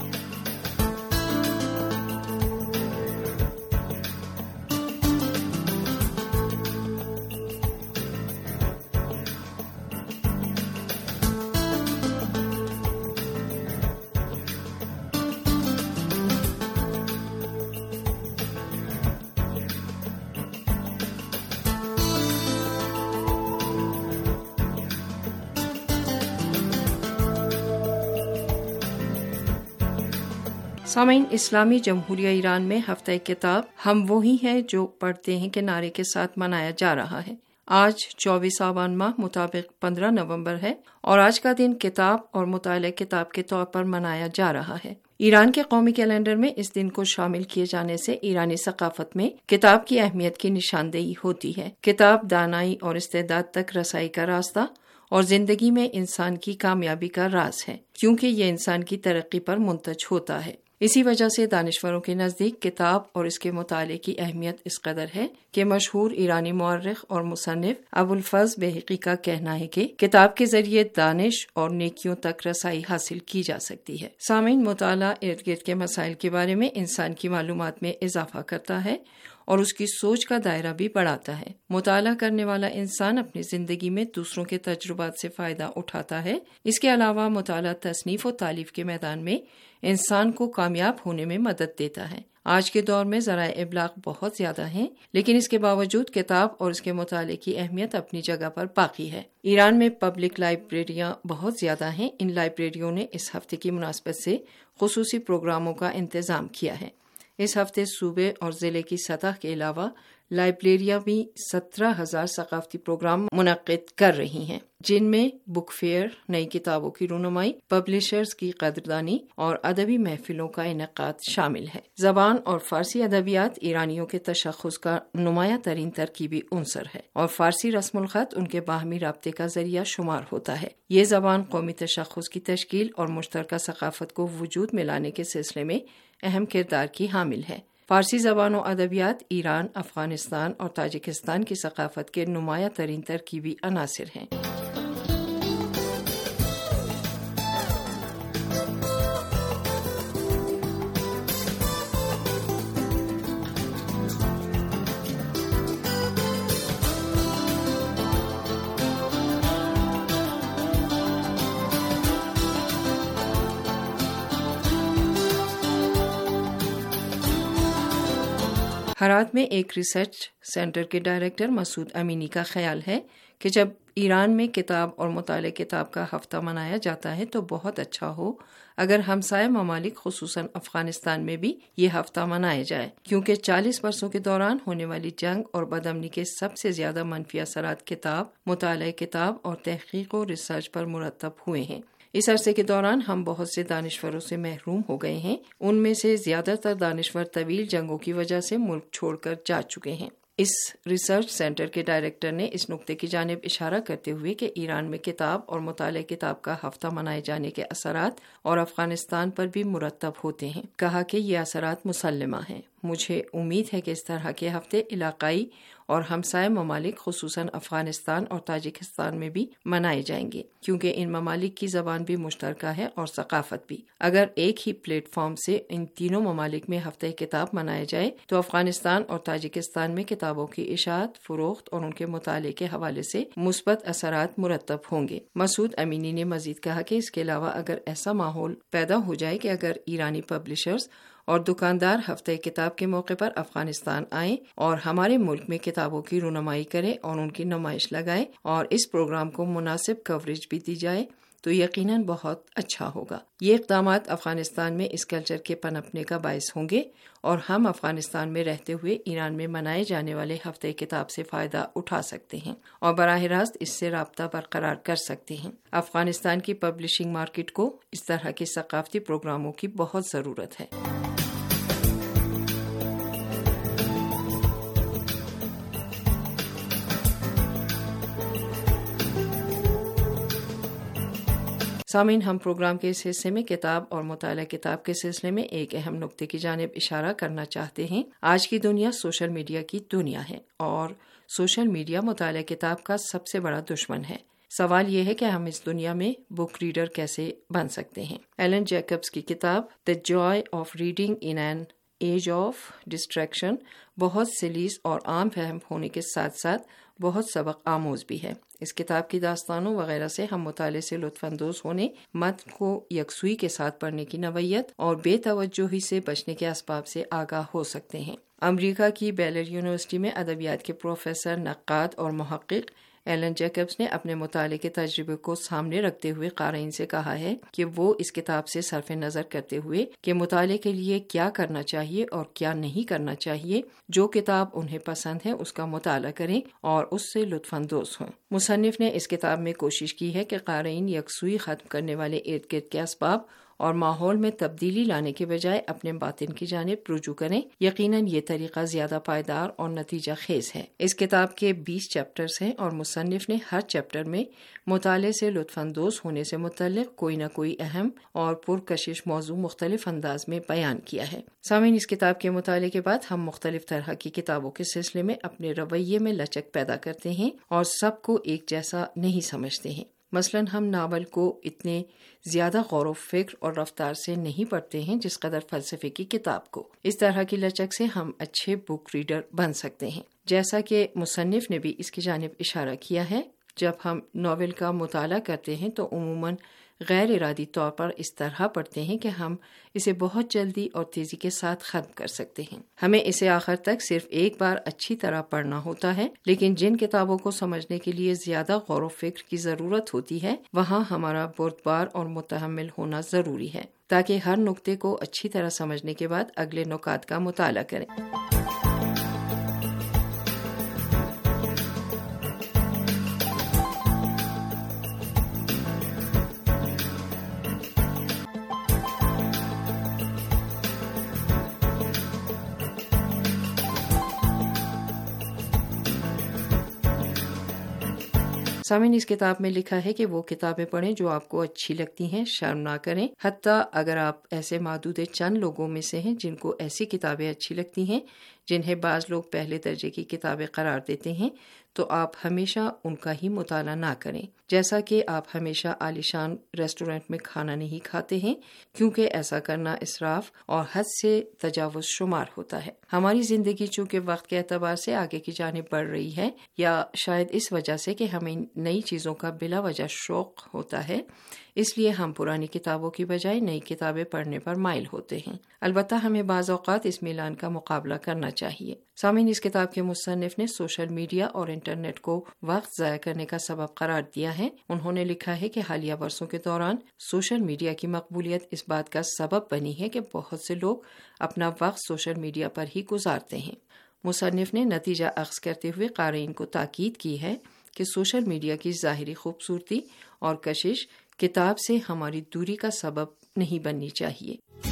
سامعین، اسلامی جمہوریہ ایران میں ہفتہ کتاب ہم وہی ہیں جو پڑھتے ہیں کہ نعرے کے ساتھ منایا جا رہا ہے۔ آج چوبیس آبان ماہ مطابق پندرہ نومبر ہے اور آج کا دن کتاب اور مطالعہ کتاب کے طور پر منایا جا رہا ہے۔ ایران کے قومی کیلنڈر میں اس دن کو شامل کیے جانے سے ایرانی ثقافت میں کتاب کی اہمیت کی نشاندہی ہوتی ہے۔ کتاب دانائی اور استعداد تک رسائی کا راستہ اور زندگی میں انسان کی کامیابی کا راز ہے، کیونکہ یہ انسان کی ترقی پر منتج ہوتا ہے۔ اسی وجہ سے دانشوروں کے نزدیک کتاب اور اس کے مطالعے کی اہمیت اس قدر ہے کہ مشہور ایرانی مورخ اور مصنف ابوالفضل بیہقی کا کہنا ہے کہ کتاب کے ذریعے دانش اور نیکیوں تک رسائی حاصل کی جا سکتی ہے۔ سامعین، مطالعہ ارد گرد کے مسائل کے بارے میں انسان کی معلومات میں اضافہ کرتا ہے اور اس کی سوچ کا دائرہ بھی بڑھاتا ہے۔ مطالعہ کرنے والا انسان اپنی زندگی میں دوسروں کے تجربات سے فائدہ اٹھاتا ہے۔ اس کے علاوہ مطالعہ تصنیف و تالیف کے میدان میں انسان کو کامیاب ہونے میں مدد دیتا ہے۔ آج کے دور میں ذرائع ابلاغ بہت زیادہ ہیں، لیکن اس کے باوجود کتاب اور اس کے مطالعے کی اہمیت اپنی جگہ پر باقی ہے۔ ایران میں پبلک لائبریریاں بہت زیادہ ہیں۔ ان لائبریریوں نے اس ہفتے کی مناسبت سے خصوصی پروگراموں کا انتظام کیا ہے۔ اس ہفتے صوبے اور ضلع کی سطح کے علاوہ لائبریریاں بھی سترہ ہزار ثقافتی پروگرام منعقد کر رہی ہیں، جن میں بک فیئر، نئی کتابوں کی رونمائی، پبلشرز کی قدردانی اور ادبی محفلوں کا انعقاد شامل ہے۔ زبان اور فارسی ادبیات ایرانیوں کے تشخص کا نمایاں ترین ترکیبی عنصر ہے اور فارسی رسم الخط ان کے باہمی رابطے کا ذریعہ شمار ہوتا ہے۔ یہ زبان قومی تشخص کی تشکیل اور مشترکہ ثقافت کو وجود میں لانے کے سلسلے میں اہم کردار کی حامل ہے۔ فارسی زبان و ادبیات ایران، افغانستان اور تاجکستان کی ثقافت کے نمایاں ترین ترکیبی عناصر ہیں۔ ہرات میں ایک ریسرچ سینٹر کے ڈائریکٹر مسعود امینی کا خیال ہے کہ جب ایران میں کتاب اور مطالعہ کتاب کا ہفتہ منایا جاتا ہے تو بہت اچھا ہو اگر ہمسائے ممالک خصوصاً افغانستان میں بھی یہ ہفتہ منایا جائے، کیونکہ چالیس برسوں کے دوران ہونے والی جنگ اور بدامنی کے سب سے زیادہ منفی اثرات کتاب، مطالعہ کتاب اور تحقیق و ریسرچ پر مرتب ہوئے ہیں۔ اس عرصے کے دوران ہم بہت سے دانشوروں سے محروم ہو گئے ہیں۔ ان میں سے زیادہ تر دانشور طویل جنگوں کی وجہ سے ملک چھوڑ کر جا چکے ہیں۔ اس ریسرچ سینٹر کے ڈائریکٹر نے اس نقطے کی جانب اشارہ کرتے ہوئے کہ ایران میں کتاب اور مطالعہ کتاب کا ہفتہ منائے جانے کے اثرات اور افغانستان پر بھی مرتب ہوتے ہیں، کہا کہ یہ اثرات مسلمہ ہیں۔ مجھے امید ہے کہ اس طرح کے ہفتے علاقائی اور ہمسائے ممالک خصوصاً افغانستان اور تاجکستان میں بھی منائے جائیں گے، کیونکہ ان ممالک کی زبان بھی مشترکہ ہے اور ثقافت بھی۔ اگر ایک ہی پلیٹ فارم سے ان تینوں ممالک میں ہفتہ کتاب منایا جائے تو افغانستان اور تاجکستان میں کتابوں کی اشاعت، فروخت اور ان کے مطالعے کے حوالے سے مثبت اثرات مرتب ہوں گے۔ مسعود امینی نے مزید کہا کہ اس کے علاوہ اگر ایسا ماحول پیدا ہو جائے کہ اگر ایرانی پبلشرز اور دکاندار ہفتہ کتاب کے موقع پر افغانستان آئیں اور ہمارے ملک میں کتابوں کی رونمائی کریں اور ان کی نمائش لگائیں اور اس پروگرام کو مناسب کوریج بھی دی جائے تو یقیناً بہت اچھا ہوگا۔ یہ اقدامات افغانستان میں اس کلچر کے پنپنے کا باعث ہوں گے اور ہم افغانستان میں رہتے ہوئے ایران میں منائے جانے والے ہفتہ کتاب سے فائدہ اٹھا سکتے ہیں اور براہ راست اس سے رابطہ برقرار کر سکتے ہیں۔ افغانستان کی پبلشنگ مارکیٹ کو اس طرح کے ثقافتی پروگراموں کی بہت ضرورت ہے۔ سامعین، ہم پروگرام کے اس حصے میں کتاب اور مطالعہ کتاب کے سلسلے میں ایک اہم نقطے کی جانب اشارہ کرنا چاہتے ہیں۔ آج کی دنیا سوشل میڈیا کی دنیا ہے اور سوشل میڈیا مطالعہ کتاب کا سب سے بڑا دشمن ہے۔ سوال یہ ہے کہ ہم اس دنیا میں بک ریڈر کیسے بن سکتے ہیں۔ ایلن جیکبز کی کتاب the joy of reading in an age of distraction بہت سلیس اور عام فہم ہونے کے ساتھ ساتھ بہت سبق آموز بھی ہے۔ اس کتاب کی داستانوں وغیرہ سے ہم مطالعے سے لطف اندوز ہونے، متن کو یکسوئی کے ساتھ پڑھنے کی نوعیت اور بے توجہی سے بچنے کے اسباب سے آگاہ ہو سکتے ہیں۔ امریکہ کی بیلر یونیورسٹی میں ادبیات کے پروفیسر، نقاد اور محقق ایلن جیکبز نے اپنے مطالعے کے تجربے کو سامنے رکھتے ہوئے قارئین سے کہا ہے کہ وہ اس کتاب سے صرف نظر کرتے ہوئے کہ مطالعے کے لیے کیا کرنا چاہیے اور کیا نہیں کرنا چاہیے، جو کتاب انہیں پسند ہے اس کا مطالعہ کریں اور اس سے لطف اندوز ہوں۔ مصنف نے اس کتاب میں کوشش کی ہے کہ قارئین یکسوئی ختم کرنے والے ارد گرد کے اسباب اور ماحول میں تبدیلی لانے کے بجائے اپنے باطن کی جانب رجوع کریں۔ یقیناً یہ طریقہ زیادہ پائیدار اور نتیجہ خیز ہے۔ اس کتاب کے بیس چیپٹرز ہیں اور مصنف نے ہر چیپٹر میں مطالعے سے لطف اندوز ہونے سے متعلق کوئی نہ کوئی اہم اور پرکشش موضوع مختلف انداز میں بیان کیا ہے۔ سامعین، اس کتاب کے مطالعے کے بعد ہم مختلف طرح کی کتابوں کے سلسلے میں اپنے رویے میں لچک پیدا کرتے ہیں اور سب کو ایک جیسا نہیں سمجھتے ہیں۔ مثلاً ہم ناول کو اتنے زیادہ غور و فکر اور رفتار سے نہیں پڑھتے ہیں جس قدر فلسفے کی کتاب کو۔ اس طرح کی لچک سے ہم اچھے بک ریڈر بن سکتے ہیں، جیسا کہ مصنف نے بھی اس کی جانب اشارہ کیا ہے۔ جب ہم ناول کا مطالعہ کرتے ہیں تو عموماً غیر ارادی طور پر اس طرح پڑھتے ہیں کہ ہم اسے بہت جلدی اور تیزی کے ساتھ ختم کر سکتے ہیں۔ ہمیں اسے آخر تک صرف ایک بار اچھی طرح پڑھنا ہوتا ہے، لیکن جن کتابوں کو سمجھنے کے لیے زیادہ غور و فکر کی ضرورت ہوتی ہے وہاں ہمارا بردبار اور متحمل ہونا ضروری ہے تاکہ ہر نقطے کو اچھی طرح سمجھنے کے بعد اگلے نکات کا مطالعہ کریں۔ سامعین، اس کتاب میں لکھا ہے کہ وہ کتابیں پڑھیں جو آپ کو اچھی لگتی ہیں، شرم نہ کریں، حتیٰ اگر آپ ایسے معدود چند لوگوں میں سے ہیں جن کو ایسی کتابیں اچھی لگتی ہیں جنہیں بعض لوگ پہلے درجے کی کتابیں قرار دیتے ہیں، تو آپ ہمیشہ ان کا ہی مطالعہ نہ کریں، جیسا کہ آپ ہمیشہ عالیشان ریسٹورنٹ میں کھانا نہیں کھاتے ہیں، کیونکہ ایسا کرنا اسراف اور حد سے تجاوز شمار ہوتا ہے۔ ہماری زندگی چونکہ وقت کے اعتبار سے آگے کی جانب بڑھ رہی ہے، یا شاید اس وجہ سے کہ ہمیں نئی چیزوں کا بلا وجہ شوق ہوتا ہے، اس لیے ہم پرانی کتابوں کی بجائے نئی کتابیں پڑھنے پر مائل ہوتے ہیں۔ البتہ ہمیں بعض اوقات اس میلان کا مقابلہ کرنا چاہیے۔ سامعین، اس کتاب کے مصنف نے سوشل میڈیا اور انٹرنیٹ کو وقت ضائع کرنے کا سبب قرار دیا ہے۔ انہوں نے لکھا ہے کہ حالیہ برسوں کے دوران سوشل میڈیا کی مقبولیت اس بات کا سبب بنی ہے کہ بہت سے لوگ اپنا وقت سوشل میڈیا پر ہی گزارتے ہیں۔ مصنف نے نتیجہ اخذ کرتے ہوئے قارئین کو تاکید کی ہے کہ سوشل میڈیا کی ظاہری خوبصورتی اور کشش کتاب سے ہماری دوری کا سبب نہیں بننی چاہیے۔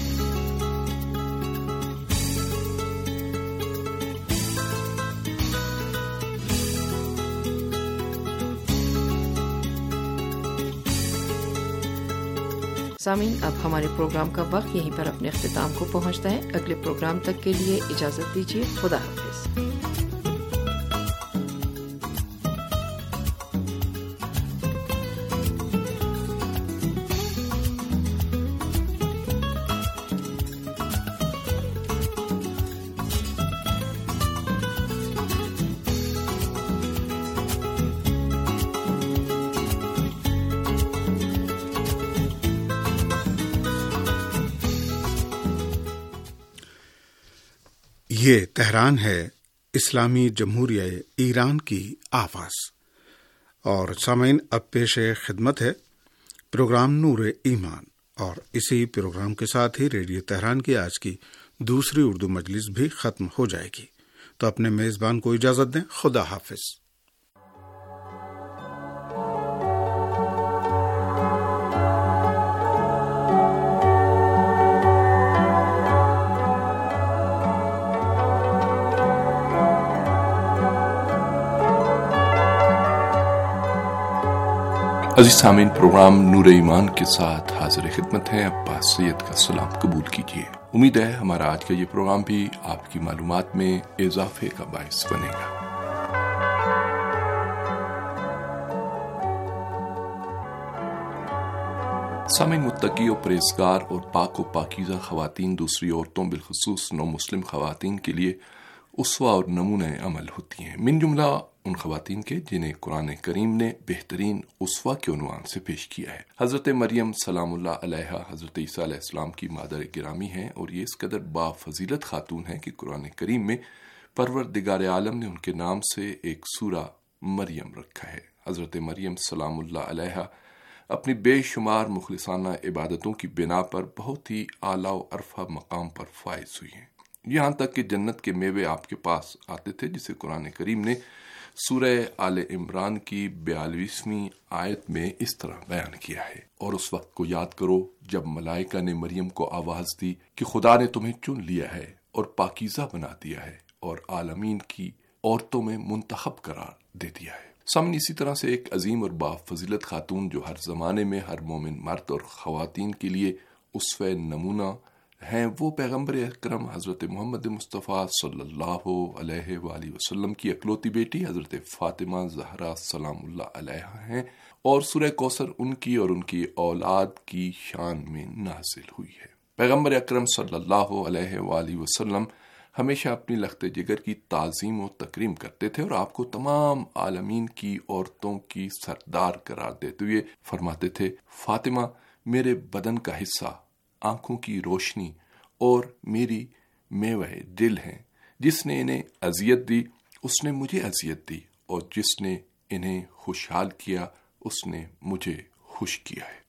سامعین، اب ہمارے پروگرام کا وقت یہیں پر اپنے اختتام کو پہنچتا ہے۔ اگلے پروگرام تک کے لیے اجازت دیجیے۔ خدا حافظ۔ یہ تہران ہے، اسلامی جمہوریہ ایران کی آواز، اور سامعین اب پیش خدمت ہے پروگرام نور ایمان، اور اسی پروگرام کے ساتھ ہی ریڈیو تہران کی آج کی دوسری اردو مجلس بھی ختم ہو جائے گی۔ تو اپنے میزبان کو اجازت دیں۔ خدا حافظ۔ عزیز سامعین، پروگرام نور ایمان کے ساتھ حاضر خدمت ہیں۔ عباس سید کا سلام قبول کیجیے۔ امید ہے ہمارا آج کا یہ پروگرام بھی آپ کی معلومات میں اضافے کا باعث بنے گا۔ سامعین، متقی و پرہیزگار اور پاک و پاکیزہ خواتین دوسری عورتوں بالخصوص نو مسلم خواتین کے لیے اسوہ اور نمونہ عمل ہوتی ہیں، من جملہ ان خواتین کے جنہیں قرآن کریم نے بہترین اسوہ کے عنوان سے پیش کیا ہے۔ حضرت مریم سلام اللہ علیہا حضرت عیسیٰ علیہ السلام کی مادر گرامی ہیں، اور یہ اس قدر با فضیلت خاتون ہیں کہ قرآن کریم میں پروردگار عالم نے ان کے نام سے ایک سورہ مریم رکھا ہے۔ حضرت مریم سلام اللہ علیہا اپنی بے شمار مخلصانہ عبادتوں کی بنا پر بہت ہی اعلیٰ و عرفہ مقام پر فائز ہوئی ہیں، یہاں تک کہ جنت کے میوے آپ کے پاس آتے تھے، جسے قرآن کریم نے سورہ آل عمران کی بیالیسویں آیت میں اس طرح بیان کیا ہے، اور اس وقت کو یاد کرو جب ملائکہ نے مریم کو آواز دی کہ خدا نے تمہیں چن لیا ہے اور پاکیزہ بنا دیا ہے اور عالمین کی عورتوں میں منتخب قرار دے دیا ہے۔ سامن اسی طرح سے ایک عظیم اور بافضیلت خاتون جو ہر زمانے میں ہر مومن مرد اور خواتین کے لیے اسوہ نمونہ ہیں، وہ پیغمبر اکرم حضرت محمد مصطفیٰ صلی اللہ علیہ وآلہ وسلم کی اکلوتی بیٹی حضرت فاطمہ زہرا سلام اللہ علیہا ہیں، اور سورہ کوثر ان کی اور ان کی اولاد کی شان میں نازل ہوئی ہے۔ پیغمبر اکرم صلی اللہ علیہ وآلہ وسلم ہمیشہ اپنی لخت جگر کی تعظیم و تکریم کرتے تھے، اور آپ کو تمام عالمین کی عورتوں کی سردار قرار دیتے ہوئے فرماتے تھے، فاطمہ میرے بدن کا حصہ، آنکھوں کی روشنی اور میری میوہ دل ہیں، جس نے انہیں اذیت دی اس نے مجھے اذیت دی، اور جس نے انہیں خوشحال کیا اس نے مجھے خوش کیا ہے۔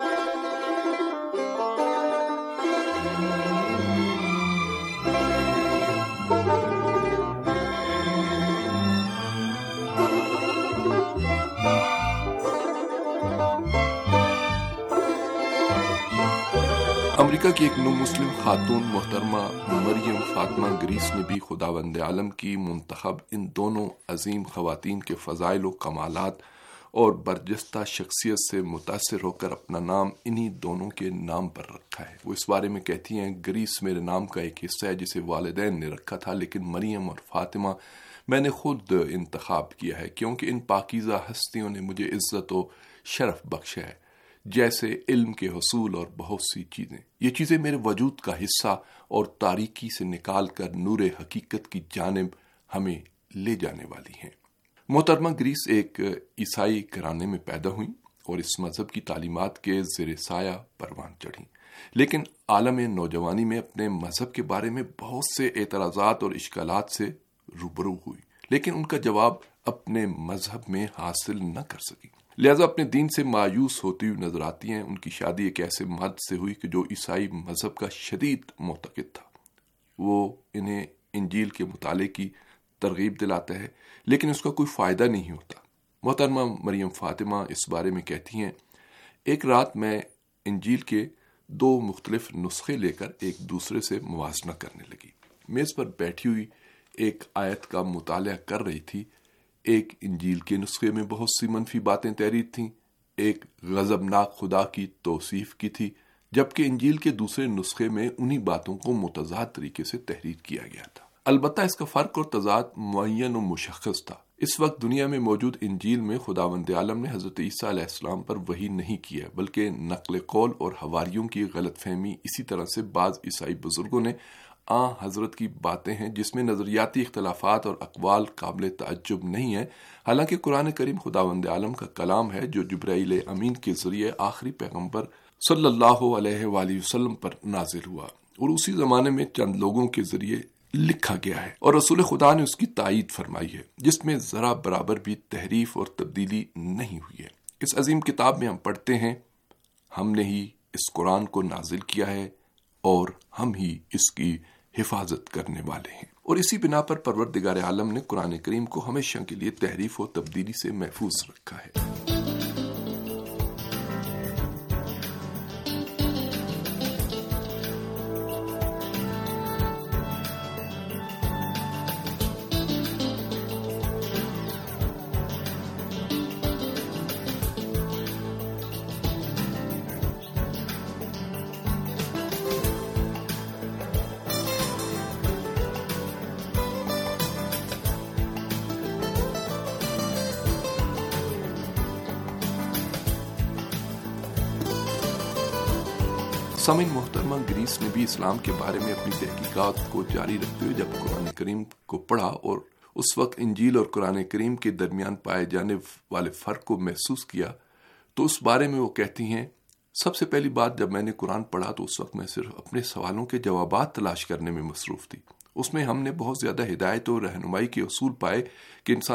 امریکہ کی ایک نو مسلم خاتون محترمہ مریم فاطمہ گریس نے بھی خداوند عالم کی منتخب ان دونوں عظیم خواتین کے فضائل و کمالات اور برجستہ شخصیت سے متاثر ہو کر اپنا نام انہی دونوں کے نام پر رکھا ہے۔ وہ اس بارے میں کہتی ہیں، گریس میرے نام کا ایک حصہ ہے جسے والدین نے رکھا تھا، لیکن مریم اور فاطمہ میں نے خود انتخاب کیا ہے، کیونکہ ان پاکیزہ ہستیوں نے مجھے عزت و شرف بخشا ہے، جیسے علم کے حصول اور بہت سی چیزیں۔ یہ چیزیں میرے وجود کا حصہ اور تاریکی سے نکال کر نور حقیقت کی جانب ہمیں لے جانے والی ہیں۔ محترمہ گریس ایک عیسائی گھرانے میں پیدا ہوئیں اور اس مذہب کی تعلیمات کے زیر سایہ پروان چڑھیں، لیکن عالم نوجوانی میں اپنے مذہب کے بارے میں بہت سے اعتراضات اور اشکالات سے روبرو ہوئی، لیکن ان کا جواب اپنے مذہب میں حاصل نہ کر سکی، لہذا اپنے دین سے مایوس ہوتی ہوئی نظر آتی ہیں۔ ان کی شادی ایک ایسے مرد سے ہوئی کہ جو عیسائی مذہب کا شدید معتقد تھا۔ وہ انہیں انجیل کے مطالعے کی ترغیب دلاتا ہے، لیکن اس کا کوئی فائدہ نہیں ہوتا۔ محترمہ مریم فاطمہ اس بارے میں کہتی ہیں، ایک رات میں انجیل کے دو مختلف نسخے لے کر ایک دوسرے سے موازنہ کرنے لگی۔ میز پر بیٹھی ہوئی ایک آیت کا مطالعہ کر رہی تھی۔ ایک انجیل کے نسخے میں بہت سی منفی باتیں تحریر تھیں، ایک غضبناک خدا کی توصیف کی تھی، جبکہ انجیل کے دوسرے نسخے میں انہی باتوں کو متضاد طریقے سے تحریر کیا گیا تھا۔ البتہ اس کا فرق اور تضاد معین و مشخص تھا۔ اس وقت دنیا میں موجود انجیل میں خداوند عالم نے حضرت عیسیٰ علیہ السلام پر وحی نہیں کیا، بلکہ نقل قول اور حواریوں کی غلط فہمی۔ اسی طرح سے بعض عیسائی بزرگوں نے آ حضرت کی باتیں ہیں جس میں نظریاتی اختلافات اور اقوال قابل تعجب نہیں ہے، حالانکہ قرآن کریم خداوند عالم کا کلام ہے جو جبرائیل امین کے ذریعے آخری پیغمبر صلی اللہ علیہ وآلہ وسلم پر نازل ہوا اور اسی زمانے میں چند لوگوں کے ذریعے لکھا گیا ہے، اور رسول خدا نے اس کی تائید فرمائی ہے، جس میں ذرا برابر بھی تحریف اور تبدیلی نہیں ہوئی ہے۔ اس عظیم کتاب میں ہم پڑھتے ہیں، ہم نے ہی اس قرآن کو نازل کیا ہے اور ہم ہی اس کی حفاظت کرنے والے ہیں، اور اسی بنا پر پروردگار عالم نے قرآن کریم کو ہمیشہ کے لیے تحریف و تبدیلی سے محفوظ رکھا ہے۔ سامعین، محترمہ گریس نے بھی اسلام کے بارے میں اپنی تحقیقات کو جاری رکھتے ہوئے جب قرآن کریم کو پڑھا اور اس وقت انجیل اور قرآن کریم کے درمیان پائے جانے والے فرق کو محسوس کیا تو اس بارے میں وہ کہتی ہیں، سب سے پہلی بات جب میں نے قرآن پڑھا تو اس وقت میں صرف اپنے سوالوں کے جوابات تلاش کرنے میں مصروف تھی۔ اس میں ہم نے بہت زیادہ ہدایت اور رہنمائی کے اصول پائے کہ انسان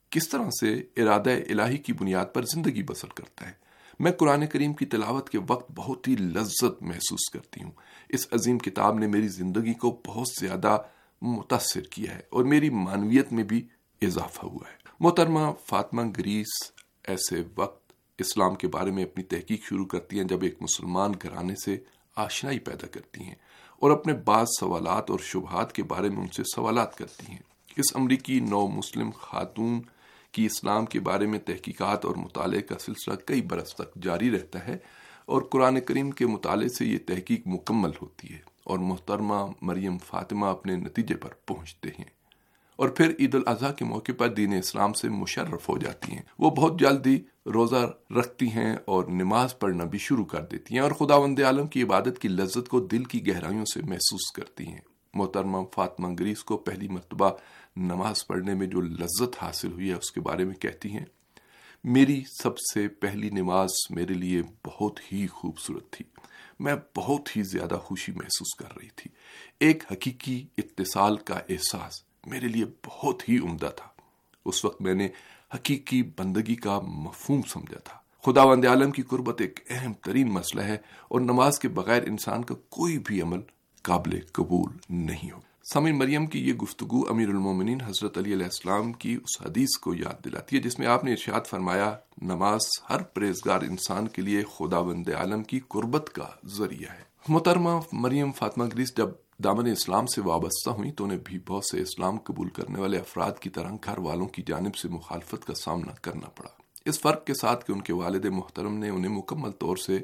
کس طرح سے ارادہ الہی کی بنیاد پر زندگی بسر کرتا ہے۔ میں قرآن کریم کی تلاوت کے وقت بہت ہی لذت محسوس کرتی ہوں۔ اس عظیم کتاب نے میری زندگی کو بہت زیادہ متاثر کیا ہے اور میری معنویت میں بھی اضافہ ہوا ہے۔ محترمہ فاطمہ گریس ایسے وقت اسلام کے بارے میں اپنی تحقیق شروع کرتی ہیں جب ایک مسلمان گھرانے سے آشنائی پیدا کرتی ہیں اور اپنے بعض سوالات اور شبہات کے بارے میں ان سے سوالات کرتی ہیں۔ اس امریکی نو مسلم خاتون کی اسلام کے بارے میں تحقیقات اور مطالعے کا سلسلہ کئی برس تک جاری رہتا ہے اور قرآن کریم کے مطالعے سے یہ تحقیق مکمل ہوتی ہے اور محترمہ مریم فاطمہ اپنے نتیجے پر پہنچتے ہیں اور پھر عید الاضحیٰ کے موقع پر دین اسلام سے مشرف ہو جاتی ہیں۔ وہ بہت جلدی روزہ رکھتی ہیں اور نماز پڑھنا بھی شروع کر دیتی ہیں اور خداوند عالم کی عبادت کی لذت کو دل کی گہرائیوں سے محسوس کرتی ہیں۔ محترمہ فاطمہ گریس کو پہلی مرتبہ نماز پڑھنے میں جو لذت حاصل ہوئی ہے اس کے بارے میں کہتی ہیں، میری سب سے پہلی نماز میرے لیے بہت ہی خوبصورت تھی۔ میں بہت ہی زیادہ خوشی محسوس کر رہی تھی۔ ایک حقیقی اتصال کا احساس میرے لیے بہت ہی عمدہ تھا۔ اس وقت میں نے حقیقی بندگی کا مفہوم سمجھا تھا۔ خداوند عالم کی قربت ایک اہم ترین مسئلہ ہے اور نماز کے بغیر انسان کا کوئی بھی عمل قابل قبول نہیں ہو۔ سامعین، مریم کی یہ گفتگو امیر المومنین حضرت علی علیہ السلام کی اس حدیث کو یاد دلاتی ہے جس میں آپ نے ارشاد فرمایا، نماز ہر پرہیزگار انسان کے لیے خداوند عالم کی قربت کا ذریعہ ہے۔ محترمہ مریم فاطمہ گریس جب دامن اسلام سے وابستہ ہوئی تو انہیں بھی بہت سے اسلام قبول کرنے والے افراد کی طرح گھر والوں کی جانب سے مخالفت کا سامنا کرنا پڑا، اس فرق کے ساتھ کہ ان کے والد محترم نے انہیں مکمل طور سے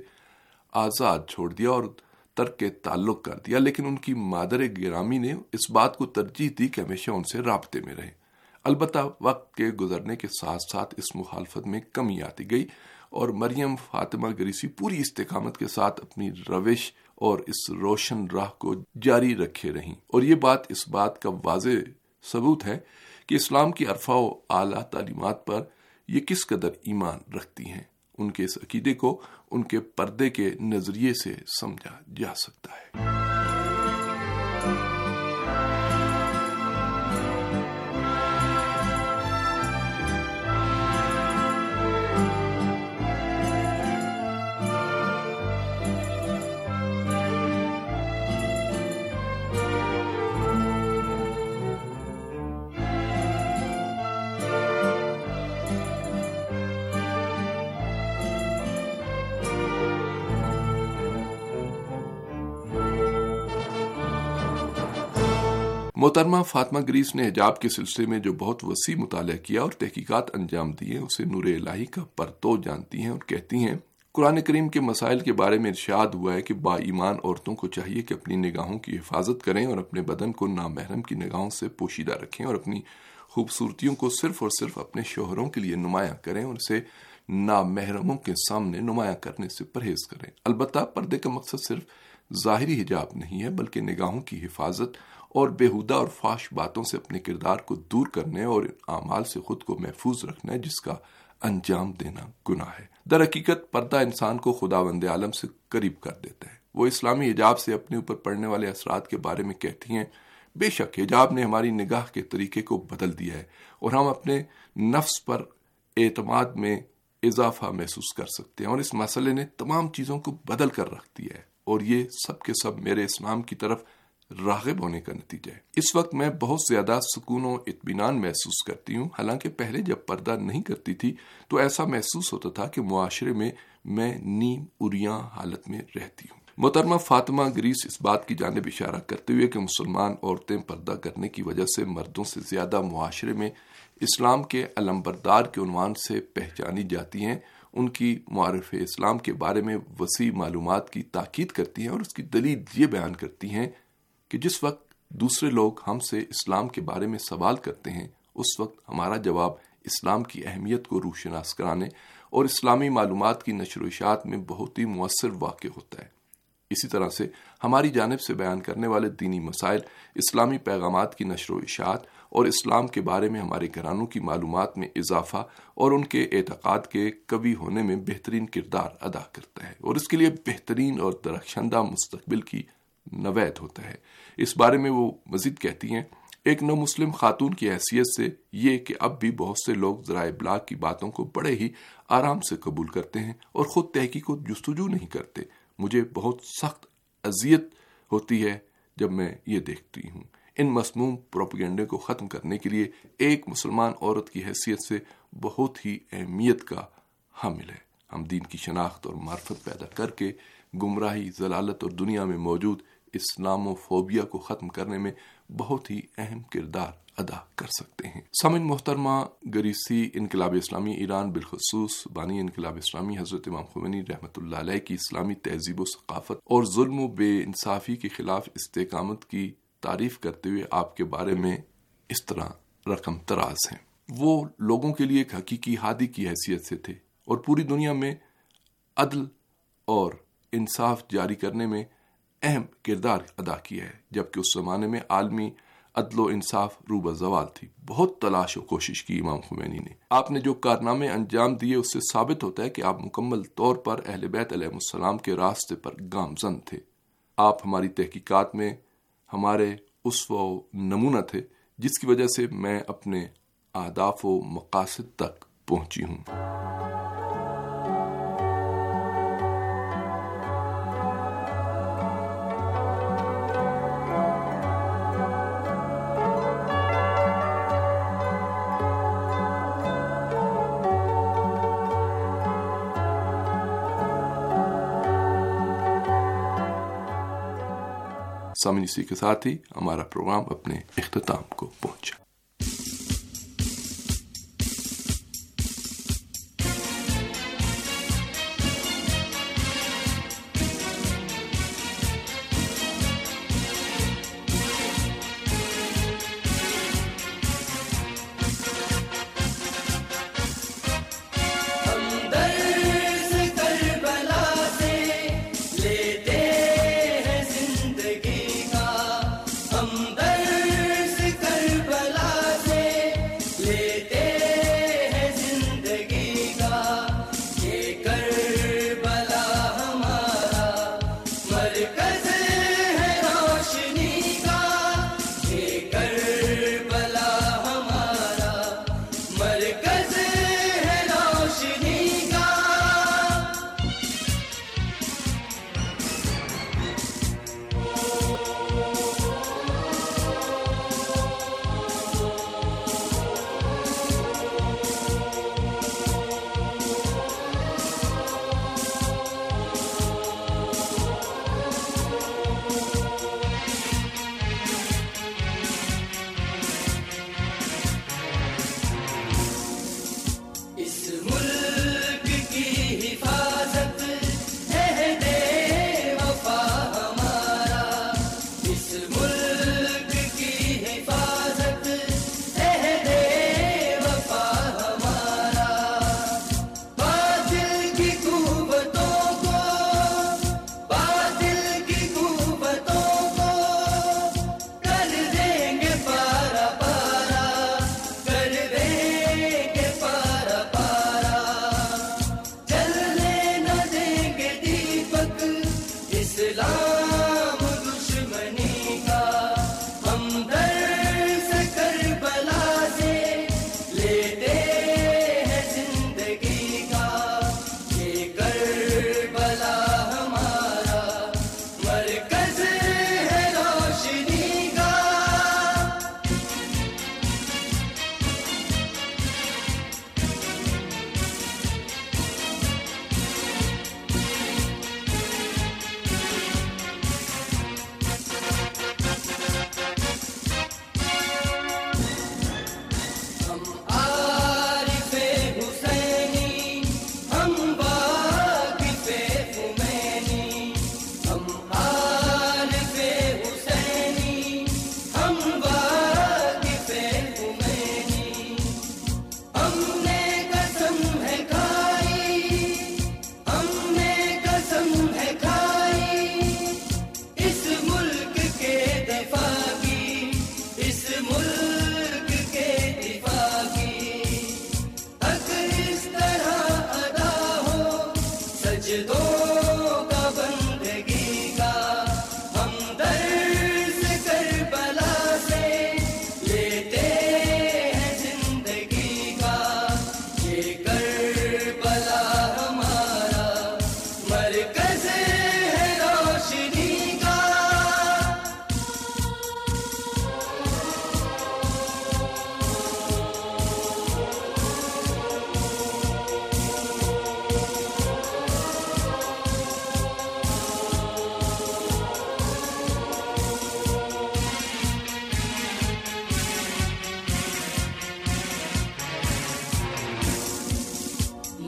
آزاد چھوڑ دیا اور ترک تعلق کر دیا، لیکن ان کی مادر گرامی نے اس بات کو ترجیح دی کہ ہمیشہ ان سے رابطے میں رہیں۔ البتہ وقت کے گزرنے کے ساتھ ساتھ اس مخالفت میں کمی آتی گئی اور مریم فاطمہ گریسی پوری استقامت کے ساتھ اپنی روش اور اس روشن راہ کو جاری رکھے رہیں، اور یہ بات اس بات کا واضح ثبوت ہے کہ اسلام کی عرفہ و اعلیٰ تعلیمات پر یہ کس قدر ایمان رکھتی ہیں۔ ان کے اس عقیدے کو ان کے پردے کے نظریے سے سمجھا جا سکتا ہے۔ محترمہ فاطمہ گریس نے حجاب کے سلسلے میں جو بہت وسیع مطالعہ کیا اور تحقیقات انجام دیے اسے نور الہی کا پرتو جانتی ہیں اور کہتی ہیں، قرآن کریم کے مسائل کے بارے میں ارشاد ہوا ہے کہ با ایمان عورتوں کو چاہیے کہ اپنی نگاہوں کی حفاظت کریں اور اپنے بدن کو نامحرم کی نگاہوں سے پوشیدہ رکھیں اور اپنی خوبصورتیوں کو صرف اور صرف اپنے شوہروں کے لیے نمایاں کریں اور اسے نامحرموں کے سامنے نمایاں کرنے سے پرہیز کریں۔ البتہ پردے کا مقصد صرف ظاہری حجاب نہیں ہے بلکہ نگاہوں کی حفاظت اور بےہودہ اور فاش باتوں سے اپنے کردار کو دور کرنے اور اعمال سے خود کو محفوظ رکھنا ہے جس کا انجام دینا گناہ ہے۔ در حقیقت پردہ انسان کو خداوند عالم سے قریب کر دیتا ہے۔ وہ اسلامی حجاب سے اپنے اوپر پڑنے والے اثرات کے بارے میں کہتی ہیں، بے شک حجاب نے ہماری نگاہ کے طریقے کو بدل دیا ہے اور ہم اپنے نفس پر اعتماد میں اضافہ محسوس کر سکتے ہیں، اور اس مسئلے نے تمام چیزوں کو بدل کر رکھ دیا ہے اور یہ سب کے سب میرے اسلام کی طرف راغب ہونے کا نتیجہ ہے۔ اس وقت میں بہت زیادہ سکون و اطمینان محسوس کرتی ہوں، حالانکہ پہلے جب پردہ نہیں کرتی تھی تو ایسا محسوس ہوتا تھا کہ معاشرے میں میں نیم اریاں حالت میں رہتی ہوں۔ محترمہ فاطمہ گریس اس بات کی جانب اشارہ کرتے ہوئے کہ مسلمان عورتیں پردہ کرنے کی وجہ سے مردوں سے زیادہ معاشرے میں اسلام کے علمبردار کے عنوان سے پہچانی جاتی ہیں، ان کی معرف اسلام کے بارے میں وسیع معلومات کی تاکید کرتی ہیں اور اس کی دلیل یہ بیان کرتی ہیں کہ جس وقت دوسرے لوگ ہم سے اسلام کے بارے میں سوال کرتے ہیں اس وقت ہمارا جواب اسلام کی اہمیت کو روشناس کرانے اور اسلامی معلومات کی نشر و اشاعت میں بہت ہی مؤثر واقع ہوتا ہے۔ اسی طرح سے ہماری جانب سے بیان کرنے والے دینی مسائل، اسلامی پیغامات کی نشر و اشاعت اور اسلام کے بارے میں ہمارے گھرانوں کی معلومات میں اضافہ اور ان کے اعتقاد کے قوی ہونے میں بہترین کردار ادا کرتا ہے اور اس کے لیے بہترین اور درخشندہ مستقبل کی نوید ہوتا ہے۔ اس بارے میں وہ مزید کہتی ہیں، ایک نو مسلم خاتون کی حیثیت سے یہ کہ اب بھی بہت سے لوگ ذرائع ابلاغ کی باتوں کو بڑے ہی آرام سے قبول کرتے ہیں اور خود تحقیق و جستجو نہیں کرتے، مجھے بہت سخت اذیت ہوتی ہے جب میں یہ دیکھتی ہوں۔ ان مسموم پروپیگنڈے کو ختم کرنے کے لیے ایک مسلمان عورت کی حیثیت سے بہت ہی اہمیت کا حامل ہے۔ ہم دین کی شناخت اور معرفت پیدا کر کے گمراہی، ضلالت اور دنیا میں موجود اسلام و فوبیا کو ختم کرنے میں بہت ہی اہم کردار ادا کر سکتے ہیں۔ سامعین محترمہ، گریسی انقلاب اسلامی ایران، بالخصوص بانی انقلاب اسلامی حضرت امام خمینی رحمۃ اللہ علیہ کی اسلامی تہذیب و ثقافت اور ظلم و بے انصافی کے خلاف استقامت کی تعریف کرتے ہوئے آپ کے بارے میں اس طرح رقم تراز ہیں۔ وہ لوگوں کے لیے ایک حقیقی ہادی کی حیثیت سے تھے اور پوری دنیا میں عدل اور انصاف جاری کرنے میں اہم کردار ادا کیا ہے، جبکہ اس زمانے میں عالمی عدل و انصاف روبہ زوال تھی۔ بہت تلاش و کوشش کی امام خمینی نے۔ آپ نے جو کارنامے انجام دیے اس سے ثابت ہوتا ہے کہ آپ مکمل طور پر اہل بیت علیہ السلام کے راستے پر گامزن تھے۔ آپ ہماری تحقیقات میں ہمارے اسوہ و نمونہ تھے، جس کی وجہ سے میں اپنے اہداف و مقاصد تک پہنچی ہوں۔ سامعین، اسی کے ساتھ ہی ہمارا پروگرام اپنے اختتام کو پہنچا۔ ہم درس کربلا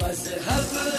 مذہب